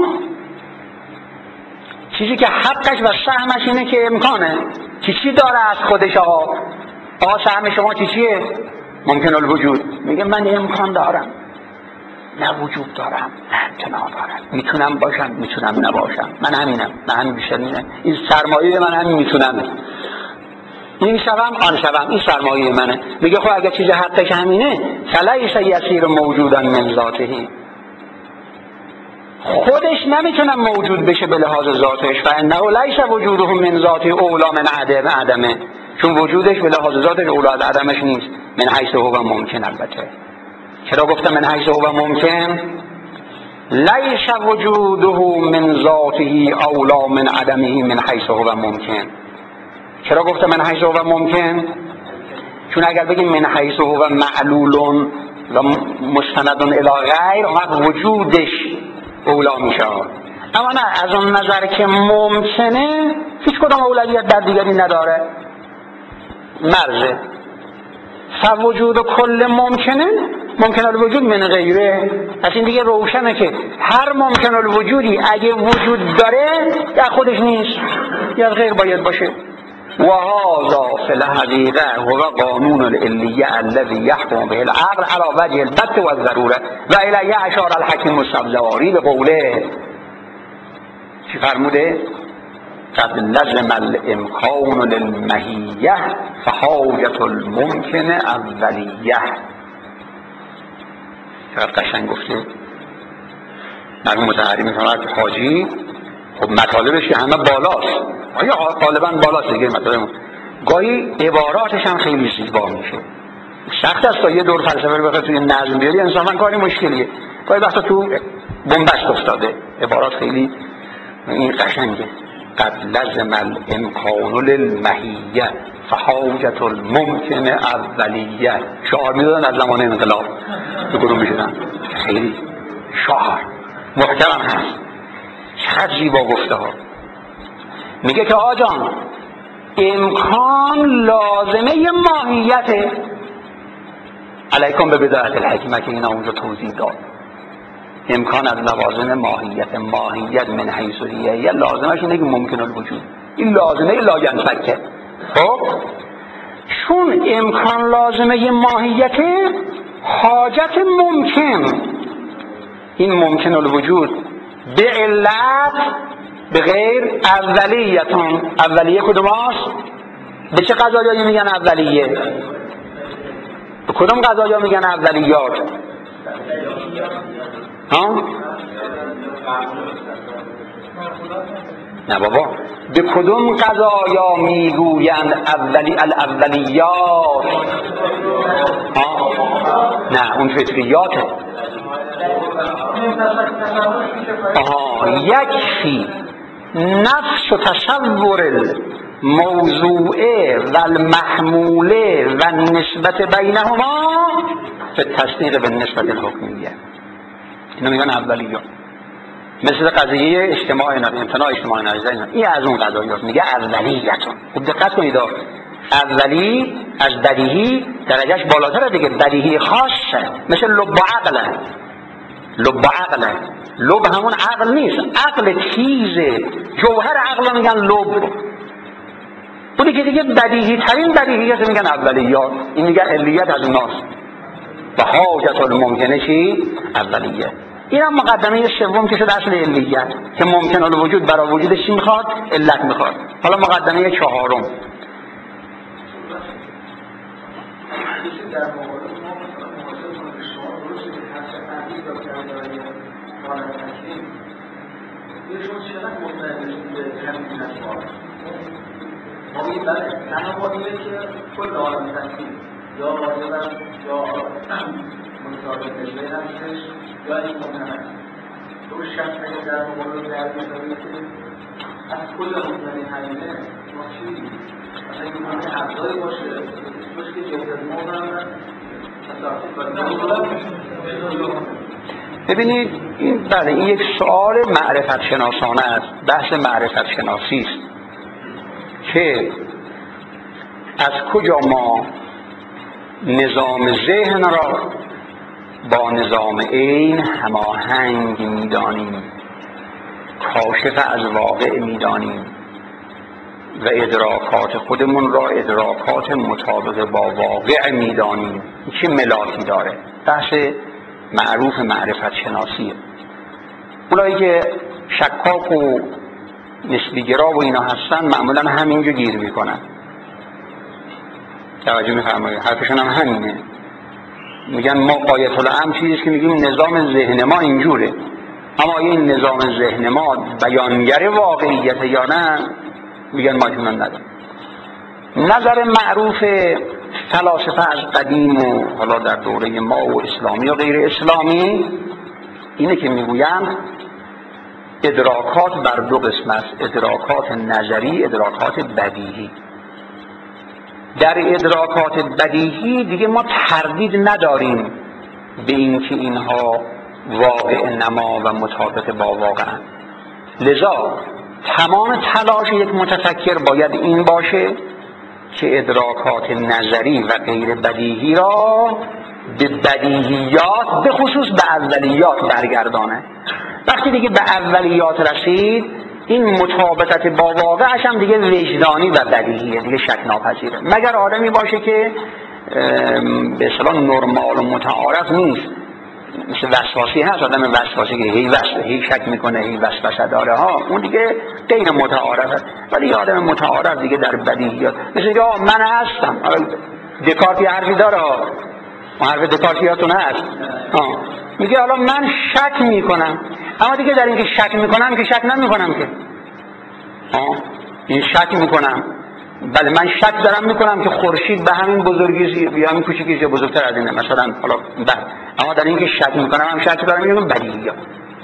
چیزی که حقش و سهمش اینه که امکانه. چی چی داره از خودش؟ آقا آقا سهم شما چی چیه؟ ممکن الوجود. میگه من امکان دارم، نه وجود دارم، نه امتناع دارم، میتونم باشم، میتونم نباشم، من همینم، من همین بیشتر اینه. این سرمایه من همین میتونم، این شوم آن شوم، این سرمایه منه. میگه خب اگه چیز حقش همینه فلیس یسیر موجودا من ذاته، خودش نمیتونه موجود بشه به لحاظ ذاتش. فانه لیس وجوده من ذاته اولا من عدم عدمه، چون وجودش به لحاظ ذاتش اولا از عدمش نیست. من حیث هو ممکن. البته چرا گفتم من حیث هو ممکن؟ لیس وجوده من ذاته اولا من عدمه من حیث هو ممکن. چرا گفتم من حیث هو ممکن؟ چون اگر بگیم من حیث هو معلول و مستند الی غیر، اون وجودش اولا میشه. اما نه، از اون نظر که ممکنه هیچ کدام اولویت در دیگری نداره، مرزه. فوجود کل ممکنه ممکن الوجود من غیره. از این دیگه روشنه که هر ممکن الوجودی اگه وجود داره یا خودش نیست یا غیر باید باشه. و هذا فی الحقیقه هو قانون العلیه الذی یحکم به العقل علی وجه البت و الضروره و الیه اشار الحکیم السبزواری به قوله. چی فرموده؟ قد لزم الامکان للمهیه فحاجت الممکن اولیه. چقدر قشنگ گفته. مرحوم مطهری میفرماید حاجی خب مطالبش همه بالاست، آیا غالبا بالاست دیگه مطالب، گاهی عباراتش هم خیلی زیبا میشه. سخت است تا یه دور فلسفه رو بخواد توی نظم بیاری، انصافا کاری مشکلیه. گاهی وقتا تو بنبست افتاده عبارات خیلی این قشنگه. قد لزم الامکان للمهیه فحاجت الممکن اولیه. شعار میدادن از زمان انقلاب به گروه میشدن، خیلی شعار محترم هست، چقدر زیبا گفته ها. میگه که آجان امکان لازمه ماهیته. علیکم به بدایت الحکمه که اینا اونجا توضیح داد. امکان از لوازم ماهیت، ماهیت من حیث هیه لازمش اینه که ممکن الوجود، این لازمه لا ینفکه. خب چون امکان لازمه ماهیته، حاجت ممکن، این ممکن الوجود به علت به غیر اولیتون. اولیه کدوم هست؟ به چه قضایایی میگن اولیه؟ به کدوم قضایا میگن اولیات؟ ها؟ نه بابا، به کدوم قضایا میگویند اولی الاولیات؟ ها؟ نه اون فطریاته. آها، یکفی نفس و تصور الموضوعه و المحموله و نسبت بینهما به تصدیق به نسبت الحکمیه. اینو میگن اولیات. مثل قضیه اجتماع امتناع اجتماع ناجیزه، این از اون قضاییات. میگه اولیتون. خب دقت کنید، اولی از بدیهی درجهش بالاتره دیگه، بدیهی خاصه، مثل لب و عقله. لب و عقله، لب همون عقل نیست، عقل تیزه، جوهر عقل میگن لب. اونی که دیگه بدیهی ترین بدیهیت میگن اولیات، این میگن علیت از اوناست. و حاجت الممکنه چی؟ اولیه. این هم مقدمه سوم که شد اصل علیت، که ممکن الوجود برای وجودش چی میخواد؟ علت میخواد. حالا مقدمه چهارم. ما بگیم بله، نه ما اینه که کل عالم تکلیف یا واجبم یا متضاد تشبیه هستش یا این ممکنه. تو شخص اگه در مقابل درد می‌کنه که از کل ممکنه همینه ما چی می‌گیم؟ مثلا این ممکنه ابزاری باشه باشه که جهت ما هم ببینید این بله این یک سوال معرفت شناسانه است، بحث معرفت شناسی است که از کجا ما نظام ذهن را با نظام عین هماهنگ می‌دانیم، کاشف از واقع می‌دانیم و ادراکات خودمون را ادراکات مطابق با واقع می‌دانیم. چه ملاکی داره؟ بحث معروف معرفت شناسیه. اونایی که شکاک و نسبیگرا و اینا هستن معمولا همینجا گیر میکنن. توجه میفرمایید، حرفشون هم همینه. میگن ما قایت الامر چیزیست که میگیم نظام ذهن ما اینجوره، اما این نظام ذهن ما بیانگر واقعیت یا نه، میگن ما اطمینان نداریم. نظر معروف فلاسفه از قدیم و حالا در دوره ما و اسلامی و غیر اسلامی اینه که میگویند ادراکات بر دو قسم است، ادراکات نظری، ادراکات بدیهی. در ادراکات بدیهی دیگه ما تردید نداریم به اینکه اینها واقع نما و مطابق با واقع. لذا تمام تلاش یک متفکر باید این باشه که ادراکات نظری و غیر بدیهی را به بدیهیات به خصوص به اولیات برگردانه. وقتی دیگه به اولیات رسید این مطابقت با واقعش هم دیگه وجدانی و بدیهیه، دیگه شک ناپذیره، مگر آدمی باشه که به اصطلاح نرمال و متعارف نیست. مثل وسواسی هست، آدم وسواسی که هی وسواسی هی شک میکنه، هی وسوسه داره ها، اون دیگه غیر متعارفه. ولی آدم متعارف دیگه در بدیهیات، مثل که من هستم. دکارت یه حرفی داره، اون حرف دکارت یادتون هست، میگه حالا من شک میکنم، اما دیگه در اینکه شک میکنم که شک نمیکنم که آه این شک میکنم. بله من شک دارم میکنم که خورشید به همین بزرگی یا همین کوچیکی بزرگتر از اینه مثلا، حالا بله، اما در اینکه شک میکنم هم شک دارم میگم بدیهیات.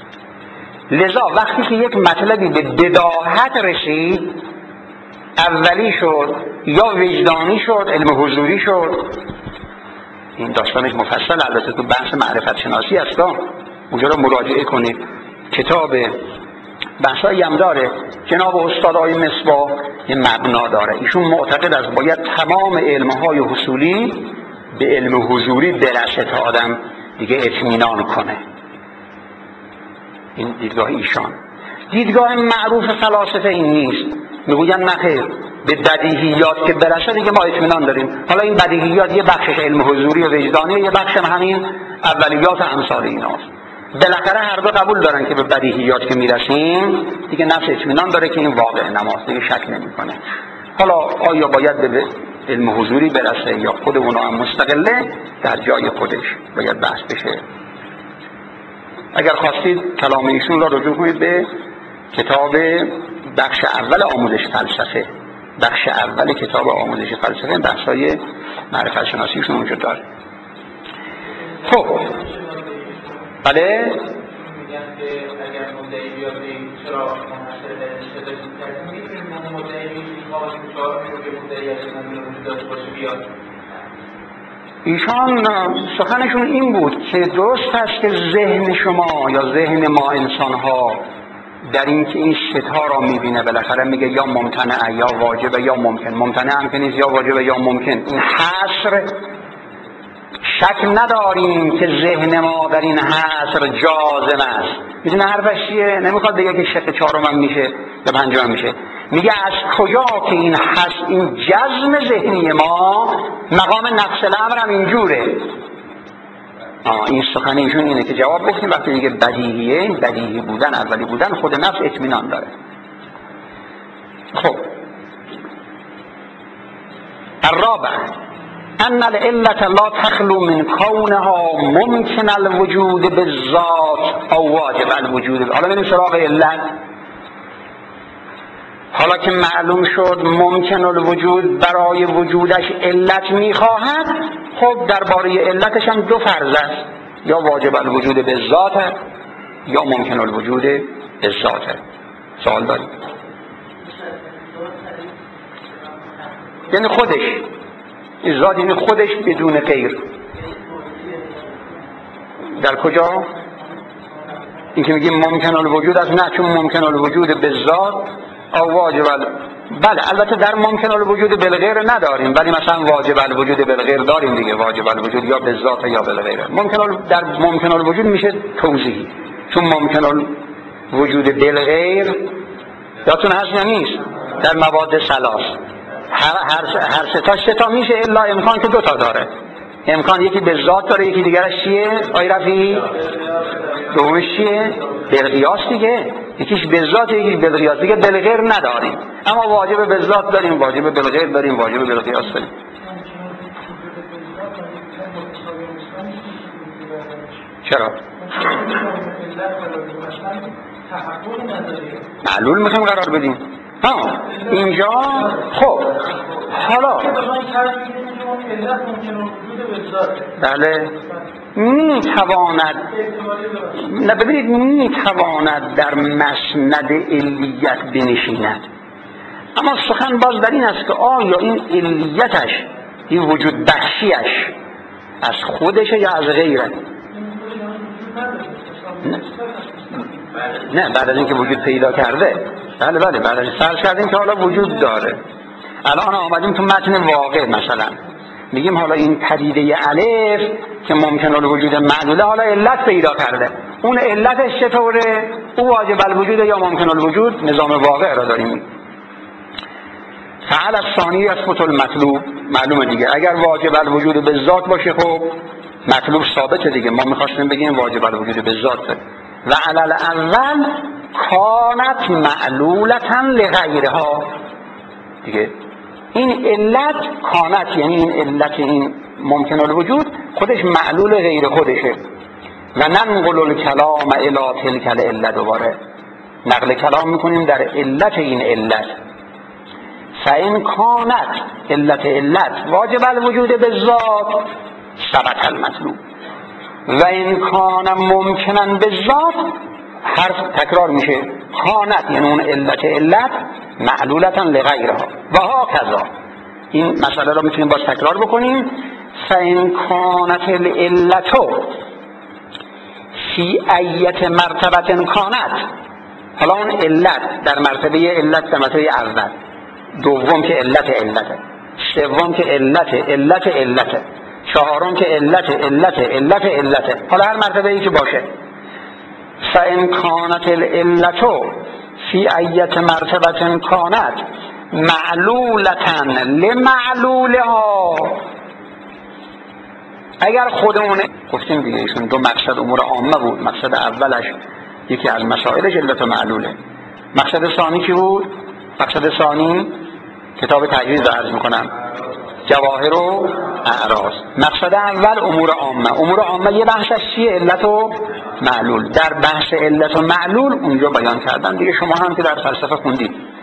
لذا وقتی که یک مطلبی به بداهت رسید، اولی شد یا وجدانی شد، علم حضوری شد، این داستانش مفصل البته تو بحث معرفت شناسی است، اونجا رو مراجعه کنید. کتاب بحثایی هم داره، جناب استاد آقای مصباح یه مبنا داره، ایشون معتقد است باید تمام علمهای حصولی به علم حضوری برسه تا آدم دیگه اطمینان کنه. این دیدگاه ایشان. دیدگاه معروف فلاسفه این نیست، میگوین نخیر، به بدیهیات که برسه دیگه ما اطمینان داریم. حالا این بدیهیات یه بخشش علم حضوری و وجدانی، یه بخش همین اولیات امثال ایناست. بالاخره هر دو قبول دارن که به بدیهیات که میرسیم دیگه نفس اطمینان داره که این واقع نماست، دیگه شک نمیکنه. حالا آیا باید به علم حضوری برسه یا خود اونا هم مستقله، در جای خودش باید بحث بشه. اگر خواستید کلام ایشون را رجوع کنید به کتاب بخش اول آموزش فلسفه، بخش اول کتاب آموزش فلسفه بخشای معرفت شناسیشون وجود داره. خب بله میگن که اگر مدعی بیاد چرا منحصر به اشتباهی کردیم میتونیم اون مدعی میخواد چهار رو که مدعی از من وجود داشته باشه بیاد. ایشان سخنشون این بود که درست است که ذهن شما یا ذهن ما انسان ها در این که این ستا را میبینه بالاخره میگه یا ممتنع یا واجب یا ممکن، ممتنع هم که نیست یا واجب یا ممکن. این حصر شک نداریم که ذهن ما در این حصر جازم است. میدونه حرفش چیه؟ نمیخواد بگه که شق چهارم میشه یا پنجم میشه، میگه از کجا که این حصر، این جزم ذهنی ما مقام نفس الامر هم اینجوره. آه این سخن ایشون اینه که جواب گفتیم وقتی دیگه بدیهیه، بدیهی بودن، اولی بودن، خود نفس اطمینان داره. خب الرابع ان العلة لا تخلو من کونها ممکن الوجود بالذات او واجب الوجود. حالا بریم سراغ علت. حالا که معلوم شد ممکن الوجود برای وجودش علت میخواهد، خب درباره علتش هم دو فرض است، یا واجب الوجود بالذات یا ممکن الوجود بالذات. سوال داریم؟ یعنی خودش ذات، یعنی خودش بدون غیر. در کجا؟ این که میگیم ممکن الوجود است، نه چون ممکن الوجود بالذات او واجب ال... بله البته در ممکن الوجود بالغیر نداریم، ولی مثلا واجب الوجود بالغیر داریم دیگه. واجب الوجود یا بالذات یا بالغیر. ممکن ال... در ممکن الوجود میشه توضیحی، چون ممکن الوجود بالغیر یادتون هست یا نیست؟ در مواد ثلاث هر هر هر سه تا سه تا میشه الا امکان که دو تا داره. امکان یکی به ذات داره، یکی دیگرش چیه؟ آی رفیعی دومش چیه؟ بالقیاس دیگه. یکیش به ذات یکیش بالقیاس دیگه. بالغیر نداریم، اما واجب به ذات داریم، واجب بالغیر داریم، واجب بالقیاس داریم. چرا؟ معلول میخوایم قرار بدیم. ها اینجا خب حالا بله میتواند، نه ببینید میتواند در مسند علیت بنشیند، اما سخن باز در این است که آیا این علیتش، این وجود بخشیش از خودشه یا از غیره؟ نه نه بعد از اینکه وجود پیدا کرده. بله بله بعد از فرض کردیم که حالا وجود داره. الان آمدیم تو متن واقع مثلا میگیم حالا این پدیده الف که ممکن الوجود معلوله حالا علت پیدا کرده، اون علتش چطوره؟ او واجب الوجود یا ممکن الوجود؟ نظام واقع را داریم. فعل الثانی یثبت المطلوب. معلومه دیگه اگر واجب الوجود به ذات باشه خب مطلوب ثابته دیگه. ما میخواستیم بگیم واجب الوجود به ذات و علی الاول کانت معلولتا لغیرها دیگه. این علت کانت یعنی این علت این ممکن الوجود خودش معلول غیر خودشه. و ننقل الکلام الی تلک العلت، دوباره نقل کلام میکنیم در علت این علت. فإن کانت علت علت واجب الوجود بالذات ثبت المطلوب و این کان ممکنن بالذات، حرف تکرار میشه، کانت یعنی اون علت علت معلولتا لغیرها و ها کذا. این مسئله رو میتونیم باز تکرار بکنیم. فإن کانت العلت فی ایت مرتبه کانت، حالا اون علت در مرتبه علت در مرتبه اول، دوم که علت علته، سوم که علت علت علته، چهارم که علت علت علت علته، حالا هر مرتبه ای که باشه. فإن کانت العلت فی ایت مرتبه کانت معلولتا لمعلولها، اگر خودمون گفتیم دیگه ایشون دو مقصد امور عامه بود. مقصد اولش یکی از مسائلش علت و معلوله. مقصد ثانی کی بود؟ مقصد ثانی کتاب تجوید رو عرض میکنم، جواهر و اعراض. مقصد اول امور عامه. امور عامه یه بحثش چیه؟ علت و معلول. در بحث علت و معلول اونجا بیان کردن دیگه. شما هم که در فلسفه خوندید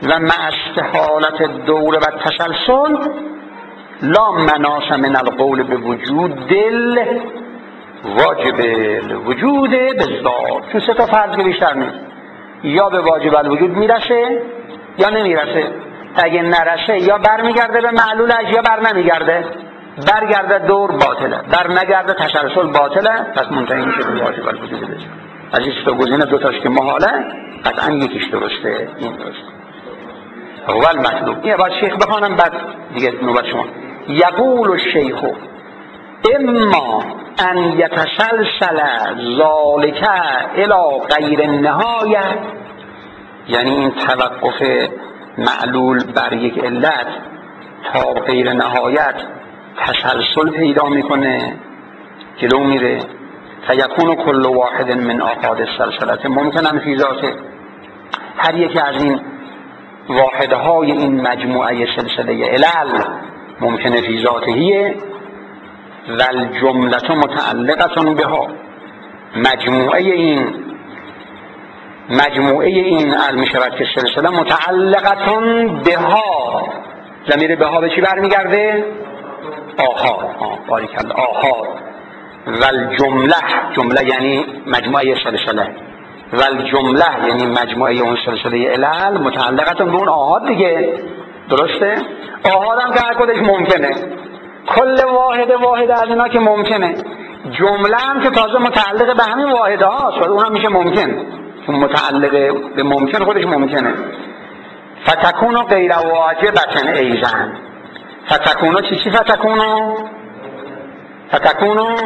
و مع استحالت دور و تسلسل لا مناس من القول به وجود دل واجب الوجود به ذات. چون سه تا فرض که بیشتر نیست، یا به واجب الوجود میرسه یا نمیرسه. اگه نرسه یا برمیگرده به معلولش یا بر نمیگرده. برگرده دور باطله، بر نگرده تسلسل باطله، پس منتهی میشه به واجب الوجود به ذات. از این سه تا گزینه دو تاش که محاله، قطعا یکیش درسته، این درسته. اول مطلوب یه بعد شیخ بخوانم بعد دیگه نوبت شما. یقول الشیخ اما ان یتسلسل ذالک الی غیر النهایه، یعنی این توقف معلول بر یک علت تا غیر نهایت تسلسل پیدا میکنه، جلو میره. فیکون کل واحد من آحاد السلسله ممکنن فی ذاته، هر یکی از این واحدهای این مجموعه سلسله علل ممکنه فی ذاتهیه و الجمله متعلقه بها، مجموعه این مجموعه این علم شود که سلسله متعلقه بها، ضمیر بها به چی برمیگرده؟ آحاد. باریک الله. آحاد و الجمله، جمله یعنی مجموعه سلسله، و الجمله یعنی مجموعه اون سلسله علل متعلقه به اون آحاد دیگه، درسته؟ آحاد هم که هر کدش ممکنه، کل واحد واحد از اینا که ممکنه، جمله هم که تازه متعلق به همین واحده هاست، اون هم میشه ممکن، اون متعلق به ممکن خودش ممکنه. فتکونو غیر واجبتن ایزن، فتکونو چی چی فتکونو؟ فتکونو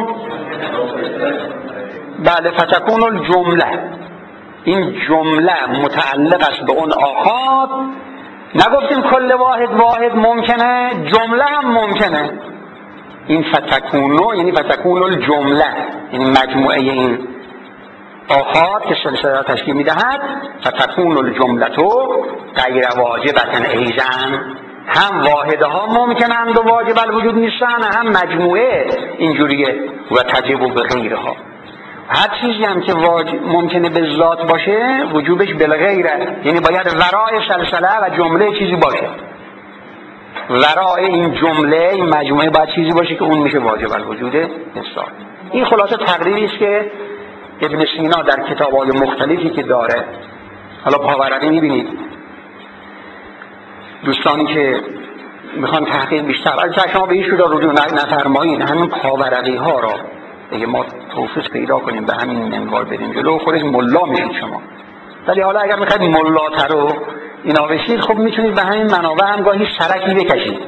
بله فتکونو الجمله، این جمله متعلق است به اون آحاد. نگفتیم کل واحد واحد ممکنه، جمله هم ممکنه. این فتکونو یعنی فتکونو الجمله، یعنی مجموعه این آحاد که سلسله را تشکیل میدهد. فتکونو الجمله تو غیر واجبتن ایزن، هم واحده ها ممکنند و واجب الوجود نیستن، هم مجموعه اینجوریه و تجب به غیرها. هر چیزی هم که واجب ممکنه به ذات باشه وجوبش بالغیره، یعنی باید ورای سلسله و جمله چیزی باشه، ورای این جمله این مجموعه باید چیزی باشه که اون میشه واجب الوجود ذات. این خلاصه تقریری است که ابن سینا در کتاب‌های مختلفی که داره، حالا پاورقی میبینید دوستانی که میخوان تحقیق بیشتر، از شما به این شده رجوع نفرمایید، همین پاورقی ها را دیگه ما توفیق پیدا کنیم به همین منوال بریم جلو، خودش ملا میشید شما. ولی حالا اگر میخواید ملاتر رو اینا بشید، خب میتونید به همین منابع هم گاهی سرکی بکشید،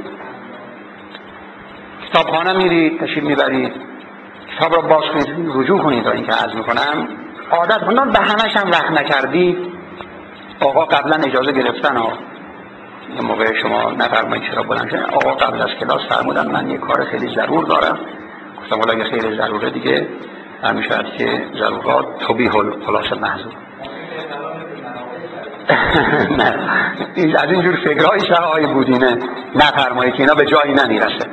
کتابخانه میرید تشریف میبرید، کتاب را باز کنید رجوع کنید. تا اینکه عرض میکنم عادت کنید، به همش هم وقت نکردید. آقا قبلا اجازه گرفتن ها، یه موقع شما نفرمایید چرا بلند شدن، آقا قبل از کلاس فرمودن من یه کار خیلی ضرور دارم، گفتم ولی اگه خیلی ضروره دیگه همیشه هست که ضرورات طبیح خلاص محضور. نه از اینجور فکرهای شههای بودینه نفرمایید که اینا به جایی نمیرسه.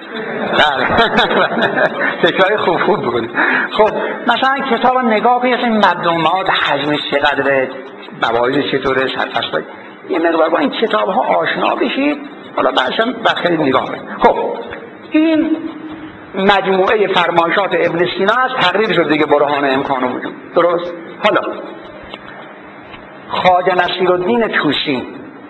فکرهای خوب خوب بکنید. خب مثلا کتاب نگاه کنید، این مبدومات حجمش چقدره، مواعظ چطوره، سرفصل یه مقدار با این کتاب ها آشنا بشید، حالا بعدشم بخیلی نگاه کنید. خب این مجموعه فرمایشات ابن سینا از تقریر شده دیگه، برهان امکان و وجود، درست؟ حالا خواجه نصیرالدین طوسی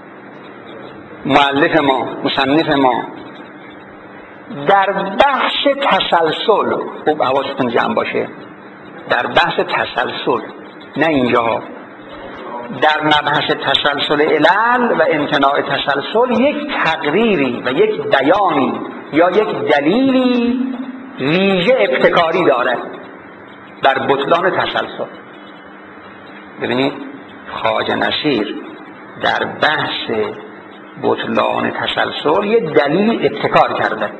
مؤلف ما، مصنف ما، در بحث تسلسل، خوب حواستون جمع باشه، در بحث تسلسل، نه اینجا، در مبحث تسلسل علل و امتناع تسلسل یک تقریری و یک بیانی یا یک دلیلی ویژه ابتکاری داره در بطلان تسلسل. ببینید خواجه نصیر در بحث بطلان تسلسل یک دلیل ابتکار کرده.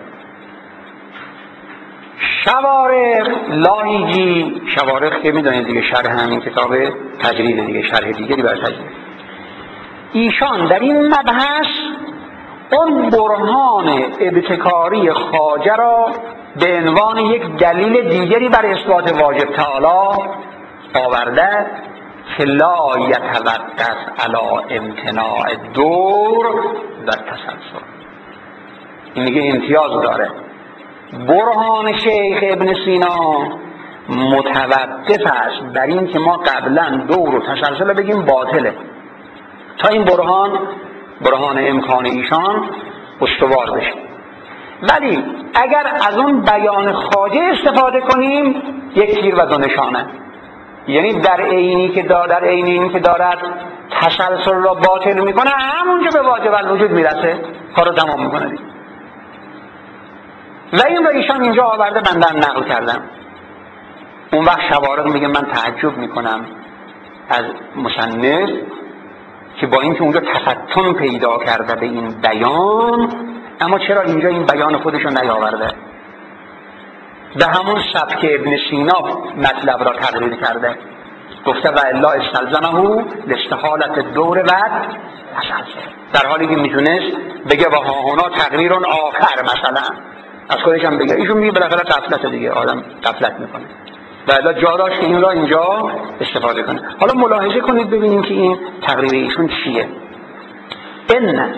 شوارق لاهیجی، شوارق که میدونید دیگه شرح همین کتاب تجرید دیگه، شرح دیگری بر تجرید، ایشان در این مبحث اون برهان ابتکاری خواجه را به عنوان یک دلیل دیگری بر اثبات واجب تعالی آورده. که لا یتوقف علی امتناع دور و تسلسل. این میگه امتیاز داره. برهان شیخ ابن سینا متوقف است بر این که ما قبلا دور و تسلسل بگیم باطله تا این برهان برهان امکان ایشان استوار بشه. ولی اگر از اون بیان خواجه استفاده کنیم یک تیر و دو نشانه، یعنی در عینی که دارد در عینی که دارد تسلسل را باطل میکنه همونجا به واجب الوجود میرسه، کارو تمام میکنه دید. و این را ایشان اینجا آورده، بنده نقل کردم. اون وقت شوارق میگه من تعجب میکنم از مصنف که با اینکه اونجا تفتن پیدا کرده به این بیان، اما چرا اینجا این بیان خودشو نیاورده؟ به همون سبک ابن سینا مطلب را تقریر کرده، گفته و الا استلزمه لاستحالت دور و تسلسل، در حالی که میتونست بگه و ها هنا تقریر آخر مثلا از خودش هم بگه. ایشون میگه بالاخره غفلت دیگه، آدم غفلت میکنه و الا جا داشت که این را اینجا استفاده کنه. حالا ملاحظه کنید ببینیم که این تقریر ایشون چیه. ان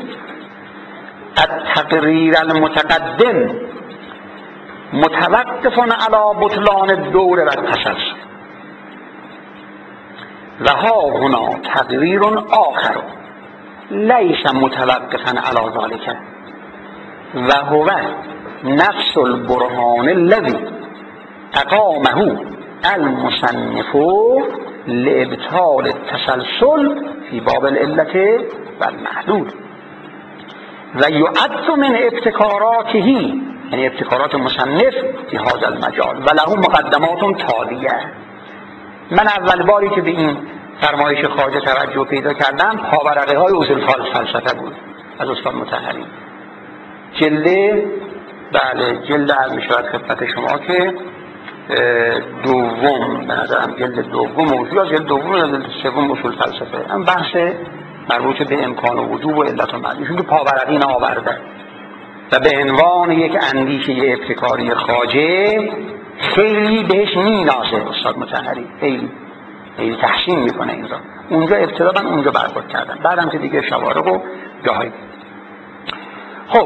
التقریر المتقدم متوقف علی بطلان الدور و التسلسل و ها هنا تقریر آخر لیس متوقفا علی ذلك و هو نفس البرهان الذي اقامه المصنف لابطال التسلسل في باب العلة والمحدود و یعد من ابتکاراته، یعنی ابتکارات مصنف فی هذا المجال و له مقدمات تالیه. من اول باری که به این فرمایش خواجه توجه پیدا کردم پاورقی های اصول فلسفه بود از استاد مطهری، جلد بله جلد از میشود خدمت شما که دوم به نظرم جلد دوم موضوع یا جلد دوم یا جلد سوم اصول فلسفه هم بحث مربوط به امکان و وجوب و علت و معلول ایشون تو پاورقی اینا آورده و به عنوان یک اندیشه ابتکاری خواجه خیلی بهش مینازه استاد مطهری، خیلی خیلی تحسین میکنه این را. اونجا ابتدا من اونجا برخورد کردم، بعدم که دیگه شوارق و جاهای. خب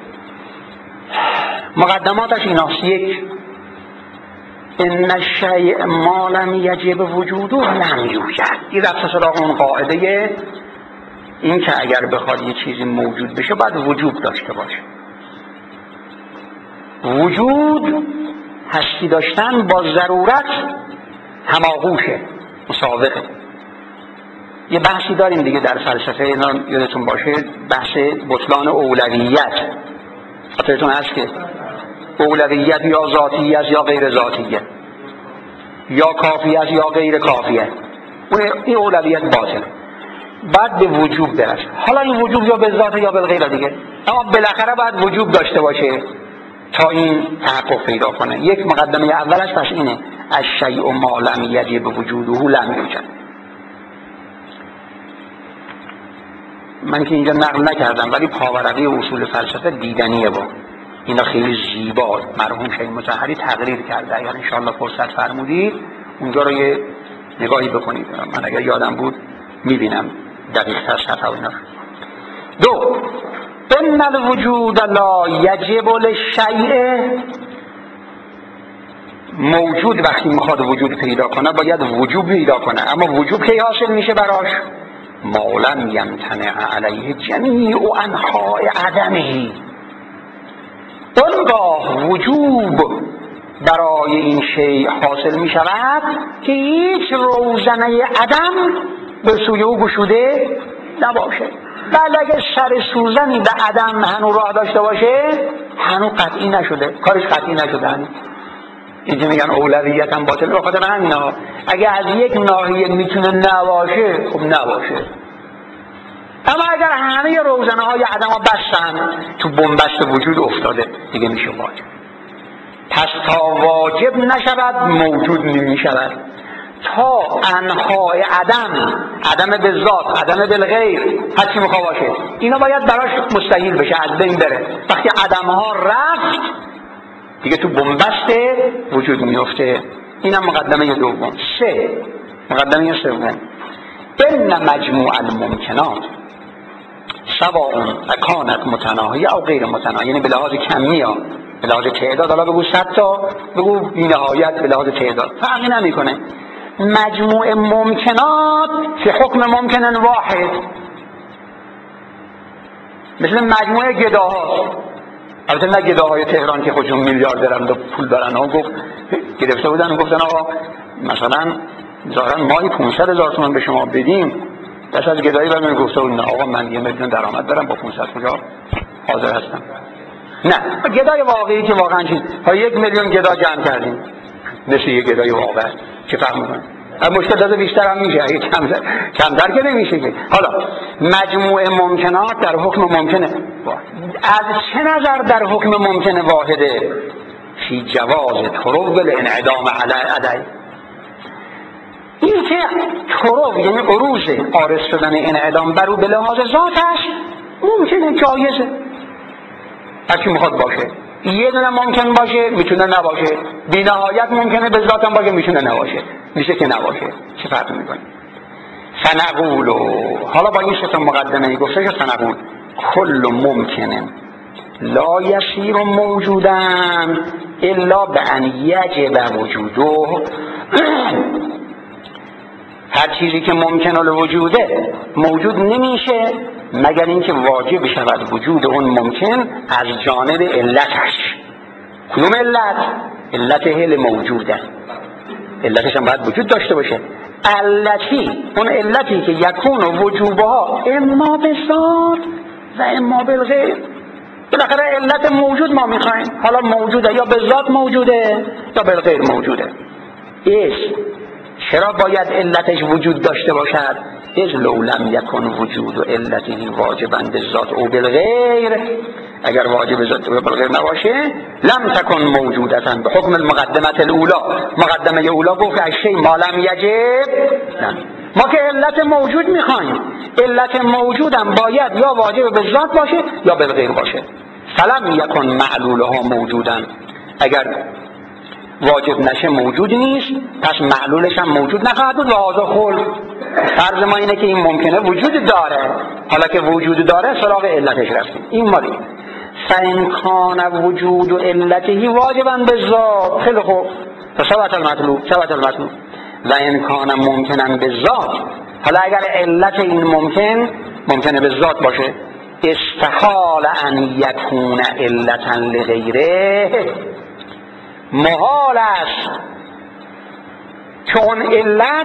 مقدماتش ایناست: یک، ان الشیء ما لم یجب وجوده لم یوجد. این رفت سراغ اون قاعده این که اگر بخواد یه چیزی موجود بشه باید وجود داشته باشه. وجود هستی داشتن با ضرورت هماغوشه، مساوقه. یه بحثی داریم دیگه در فلسفه، اینا یادتون باشه، بحث بطلان اولویت. خاطرتون هست که اولویت یا ذاتی است یا غیر ذاتیه، یا کافی است یا غیر کافیه. این اولویت باطله، بعد به وجوب برسه. حالا این وجوب یا به ذات یا به غیر دیگه، اما بالاخره باید وجوب داشته باشه تا این تحقق پیدا کنه. یک مقدمه اولش پس اینه: الشیء ما لم یجب وجوده لم یوجد. من که اینجا نقل نکردم ولی پاورقی اصول فلسفه دیدنیه با اینا، خیلی زیبا مرحوم شیخ مطهری تقریر کرده. اگر انشاءالله فرصت فرمودید اونجا رو یه نگاهی بکنید، من اگر یادم بود میبینم دقیق تر صفحه و اینا. دو، ان الوجود لا یجب للشیء. موجود وقتی میخواد وجود پیدا کنه باید وجوب پیدا کنه، اما وجوب کی حاصل میشه براش؟ ما لم یمتنع علیه جمیع انحاء عدمه. اونگاه وجوب برای این شیء حاصل می شود که هیچ روزنه عدم به سوی او گشوده نباشه. بله اگر سر سوزنی به عدم هنو راه داشته باشه هنو قطعی نشده، کارش قطعی نشده. هنو اینجا میگن اولویت هم باطل، به خاطر همینا اگر از یک ناحیه میتونه نباشه خب نباشه. اما اگر همه روزنه های عدم ها بستن تو بنبست وجود افتاده دیگه میشه واجب. پس تا واجب نشود موجود نمی شود. تا انحای عدم، عدم به ذات، عدم بالغیر، هر چی میخوا باشه اینا باید براش مستحیل بشه، از بین بره. وقتی عدم ها رفت دیگه تو بنبست وجود میفته. اینم مقدمه دوم. سه، مقدمه سوم: ان مجموع الممکنات سواء کانت متناهی او غیر متناهی، یعنی به لحاظ کمی ها، به لحاظ تعداد، حالا بگو صد تا، بگو بی نهایت به لحاظ تعداد، فرقی نمیکنه. مجموع ممکنات فی حکم ممکن واحد، مثل مجموع گداها. البته نه گداهای تهران که خودشون میلیارد دارن و پول دارن، ها گفت گرفته بودن گفتن آقا مثلا ظاهرا ماهی پانصد هزار تومان به شما بدیم، دست از گدایی برمی گفته بود نه آقا من یه میلیون درآمد دارم با پانصد کجا حاضر هستم. نه گدای واقعی که واقعا چیز ها، یک میلیون گدا جمع کردیم مثل یه گدای واقعی چه فرق میکنه؟ مشکل داده بیشتر هم میشه، اگه کمتر کمتر که نمیشه که. حالا مجموع ممکنات در حکم ممکنه، از چه نظر در حکم ممکن واحده؟ فی جواز طرق بالانعدام علی عدی، این که طرق یعنی عروض عارض شدن انعدام برو به لحاظ ذاتش ممکنه، جایزه، هرچی میخواد باشه. یه دونه ممکن باشه میتونه نباشه، بی نهایت ممکنه به ذاتم باشه میتونه نباشه، میشه که نباشه، چه فرقی میکنه؟ فنقول، حالا با این سه تا مقدمه گفته که فنقول کل ممکنه لا یصیر موجودا الا بان یجب وجوده، هر چیزی که ممکن الوجوده موجود نمیشه مگر اینکه واجب شود وجود اون ممکن از جانب علتش. کدوم علت؟ علت حل موجوده، علتش هم باید وجود داشته باشه. علتی، اون علتی که یکون وجوبها اما به ذات و اما بالغیر، بالاخره علت موجود ما میخوایم، حالا موجوده یا به ذات موجوده یا بالغیر موجوده. ایش چرا باید علتش وجود داشته باشد؟ از لو لم یکن وجود و علتی واجبا بالذات او بالغیر، اگر واجب ذات و بالغیر نباشه لم تکن موجودتا به حکم المقدمه الاولا. مقدمه اولا گفت اشی ما لم یجب، نه ما که علت موجود میخوایم، علت موجودم باید یا واجب بالذات باشه یا بالغیر باشه. فلم یکن معلولها موجودا، اگر واجب نشه موجود نیست، پس معلولش هم موجود نخواهد بود و هذا خلق. فرض ما اینه که این ممکنه وجود داره، حالا که وجود داره سراغ علتش رفتیم. این مالی فإن کان وجود علته واجبا بالذات، خیلی خوب، فثبت المطلوب، ثبت المطلوب. و ان کان ممکنا بالذات، حالا اگر علت این ممکن ممکنه بالذات باشه، استحال ان یکون علتا لغیره، محال است که اون علت،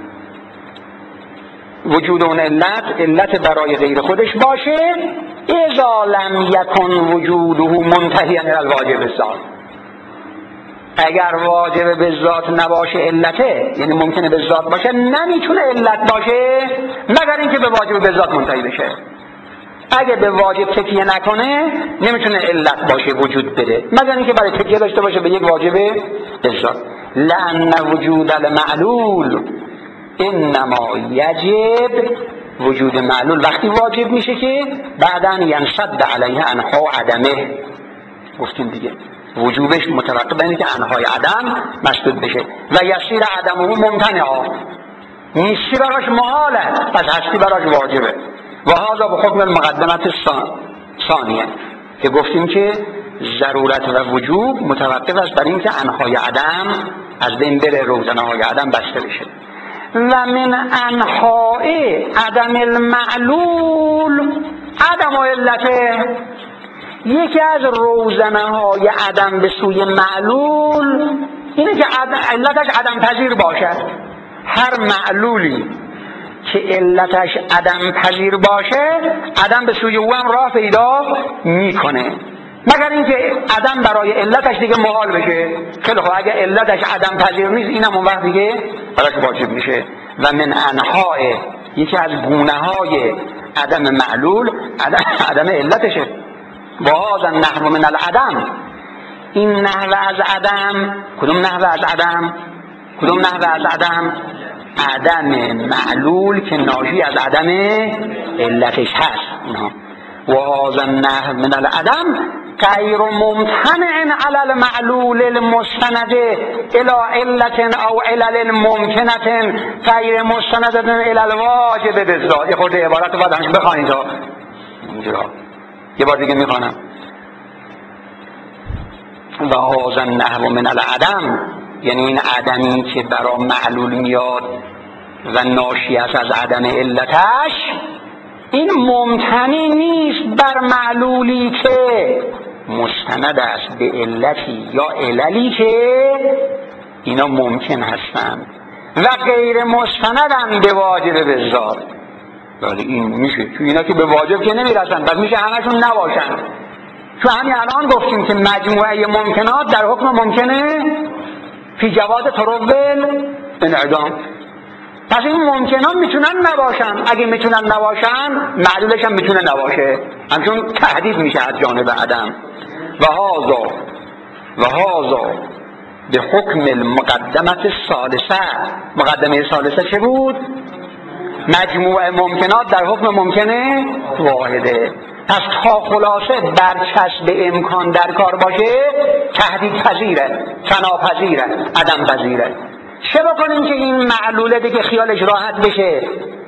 وجود اون علت علت برای غیر خودش باشه اذا لم یکن وجوده منتهیا الی الواجب الذات. اگر واجب به ذات نباشه علته، یعنی ممکنه به ذات باشه، نمیتونه علت باشه مگر اینکه به واجب به ذات منتهی بشه. اگه به واجب تکیه نکنه نمیتونه علت باشه وجود بده مگر اینکه برای تکیه داشته باشه به یک واجب به ذات. لأن وجود المعلول انما یجب، وجود معلول وقتی واجب میشه که بعداً ینصد علیه انها و عدمه، گفتیم دیگه وجوبش متوقف اینه که انهای عدم مسدود بشه و یصیر عدمه ممتنعا، نیستی براش محاله پس هستی براش واجبه. و هذا به حکم المقدمت ثانیه که گفتیم که ضرورت و وجوب متوقف است بر این که انهای عدم از بین بره، روزنهای عدم بسته بشه. و من انهای عدم المعلول عدم و علته، یکی از روزنهای عدم به سوی معلول اینه که علتش عدم پذیر باشد. هر معلولی که علتش عدم پذیر باشه عدم به سوی او هم راه پیدا میکنه مگر اینکه عدم برای علتش دیگه محال بشه. خیلی خب اگه علتش عدم پذیر نیست اینم اون وقت دیگه براش واجب میشه. و من انهای، یکی از گونه های عدم معلول عدم, عدم علتشه. و هذا النحو من العدم، این نحو از عدم، کدوم نحو از عدم؟ کدوم نحو از عدم؟ عدم معلول که ناشی از عدم علتش هست. و هذا النحو من العدم غیر ممتنع علی المعلول المستند الى علت او علل ممکنه غیر مستند الى الواجب بالذات. یه خورده عبارت رو باید همش بخوانید اینجا. یه بار دیگه میخوانم. و هذا النحو من العدم، یعنی این عدمی که برا معلول میاد و ناشی است از عدم علتش، این ممتنی نیست بر معلولی که مستند است به علتی یا عللی که اینا ممکن هستند و غیر مستندن به واجب بالذات. ولی این میشه تو اینا که به واجب که نمیرسن، پس میشه همشون نباشن. تو همین الان گفتیم که مجموعه ممکنات در حکم ممکنه فی جواز ترول انعدام. پس این ممکنات میتونن نباشن، اگه میتونن نباشن معلولش هم میتونه نباشه، همچون تهدید میشه از جانب عدم. و هذا و هذا به حکم المقدمت الثالثه. مقدمه ثالثه چه بود؟ مجموعه ممکنات در حکم ممکنه واحده. پس تا خلاصه برچسب امکان در کار باشه تهدید پذیره، فناپذیره، عدم پذیره. چه بکنیم که این معلوله دیگه خیالش راحت بشه،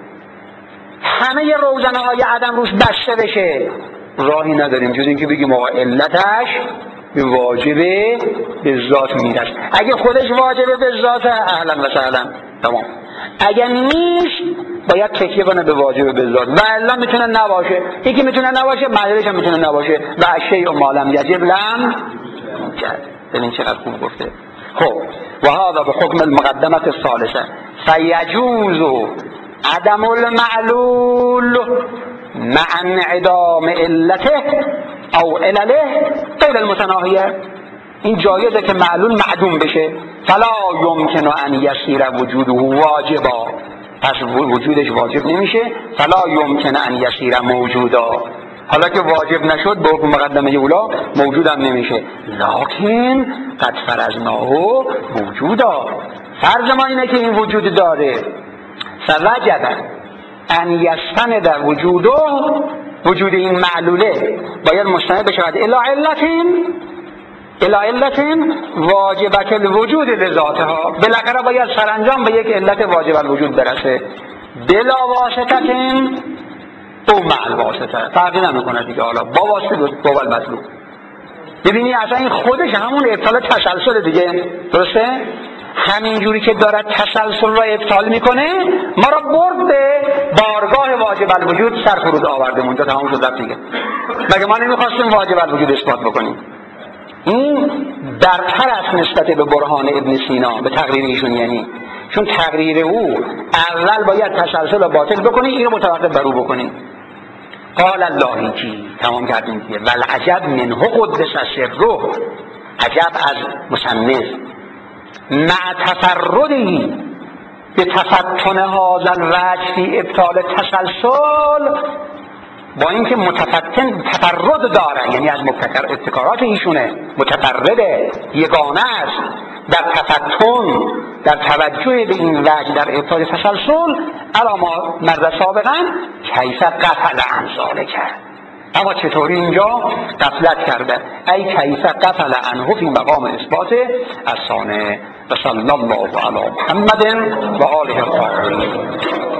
همه روزنه های عدم روش بسته بشه؟ راهی نداریم جز اینکه بگیم آقا علتش به واجبه به ذات میرسه. اگه خودش واجبه به ذات اهلا و سهلا تمام، اگه نیست باید تکیه کنه به واجبه به ذات و الا میتونه نباشه. یکی میتونه نباشه معلولش هم میتونه نباشه. و اشیء ما لم یجب لم یوجد. ببین چقدر خوب گفته. خب و هذا به حکم المقدمه الثالثه فیجوز عدم المعلول مع انعدام علته او علله غیر المتناهیه. این جایزه که معلول معدوم بشه. فلا یمکن ان یصیر وجوده واجبا، پس وجودش واجب نمیشه. فلا یمکن ان یصیر موجودا، حالا که واجب نشد به حکم مقدمه اولا موجود هم نمیشه. لکن قد فرضناه موجودا، فرض ما اینه که این وجود داره. فوجب ان یستند وجوده، وجود این معلوله باید مستند بشود الی علتین الی علتین واجبت الوجود لذاتها، بالاخره باید سرانجام به یک علت واجب الوجود برسه. بلا واسطتین او مع الواسطه، فرقی نمیکنه دیگه، حالا با واسطه با المطلوب. ببینی اصلا این خودش همون ابطال تسلسل دیگه، درسته؟ همین جوری که داره تسلسل را ابطال میکنه ما را برد به بارگاه واجب الوجود سر فرود آورده، اونجا تمام شد دیگه. مگه ما نمیخواستیم واجب الوجود اثبات بکنیم؟ این برتر است نسبت به برهان ابن سینا، به تقریر ایشون. یعنی چون تقریر او اول باید تسلسل را باطل بکنی، اینو متوقف بر او بکنی. قال الله کی تمام کردیم دیگه. والعجب منه قدس سره، عجب از مصنف مع تفردی به تفتن هذا الوجه فی ابطال تسلسل، با اینکه متفتن تفرد داره، یعنی از مبتکر ابتکارات ایشونه، متفرده، یگانه است در تفتن، در توجه به این وجه در ابطال تسلسل. الا ما مرد سابقا کیف قفل عن ذلک، اما چطوری اینجا غفلت کرده؟ ای کیف قفل عنه فی مقام اثبات الثانه. و صلی الله علی محمد و آله الطاهرین.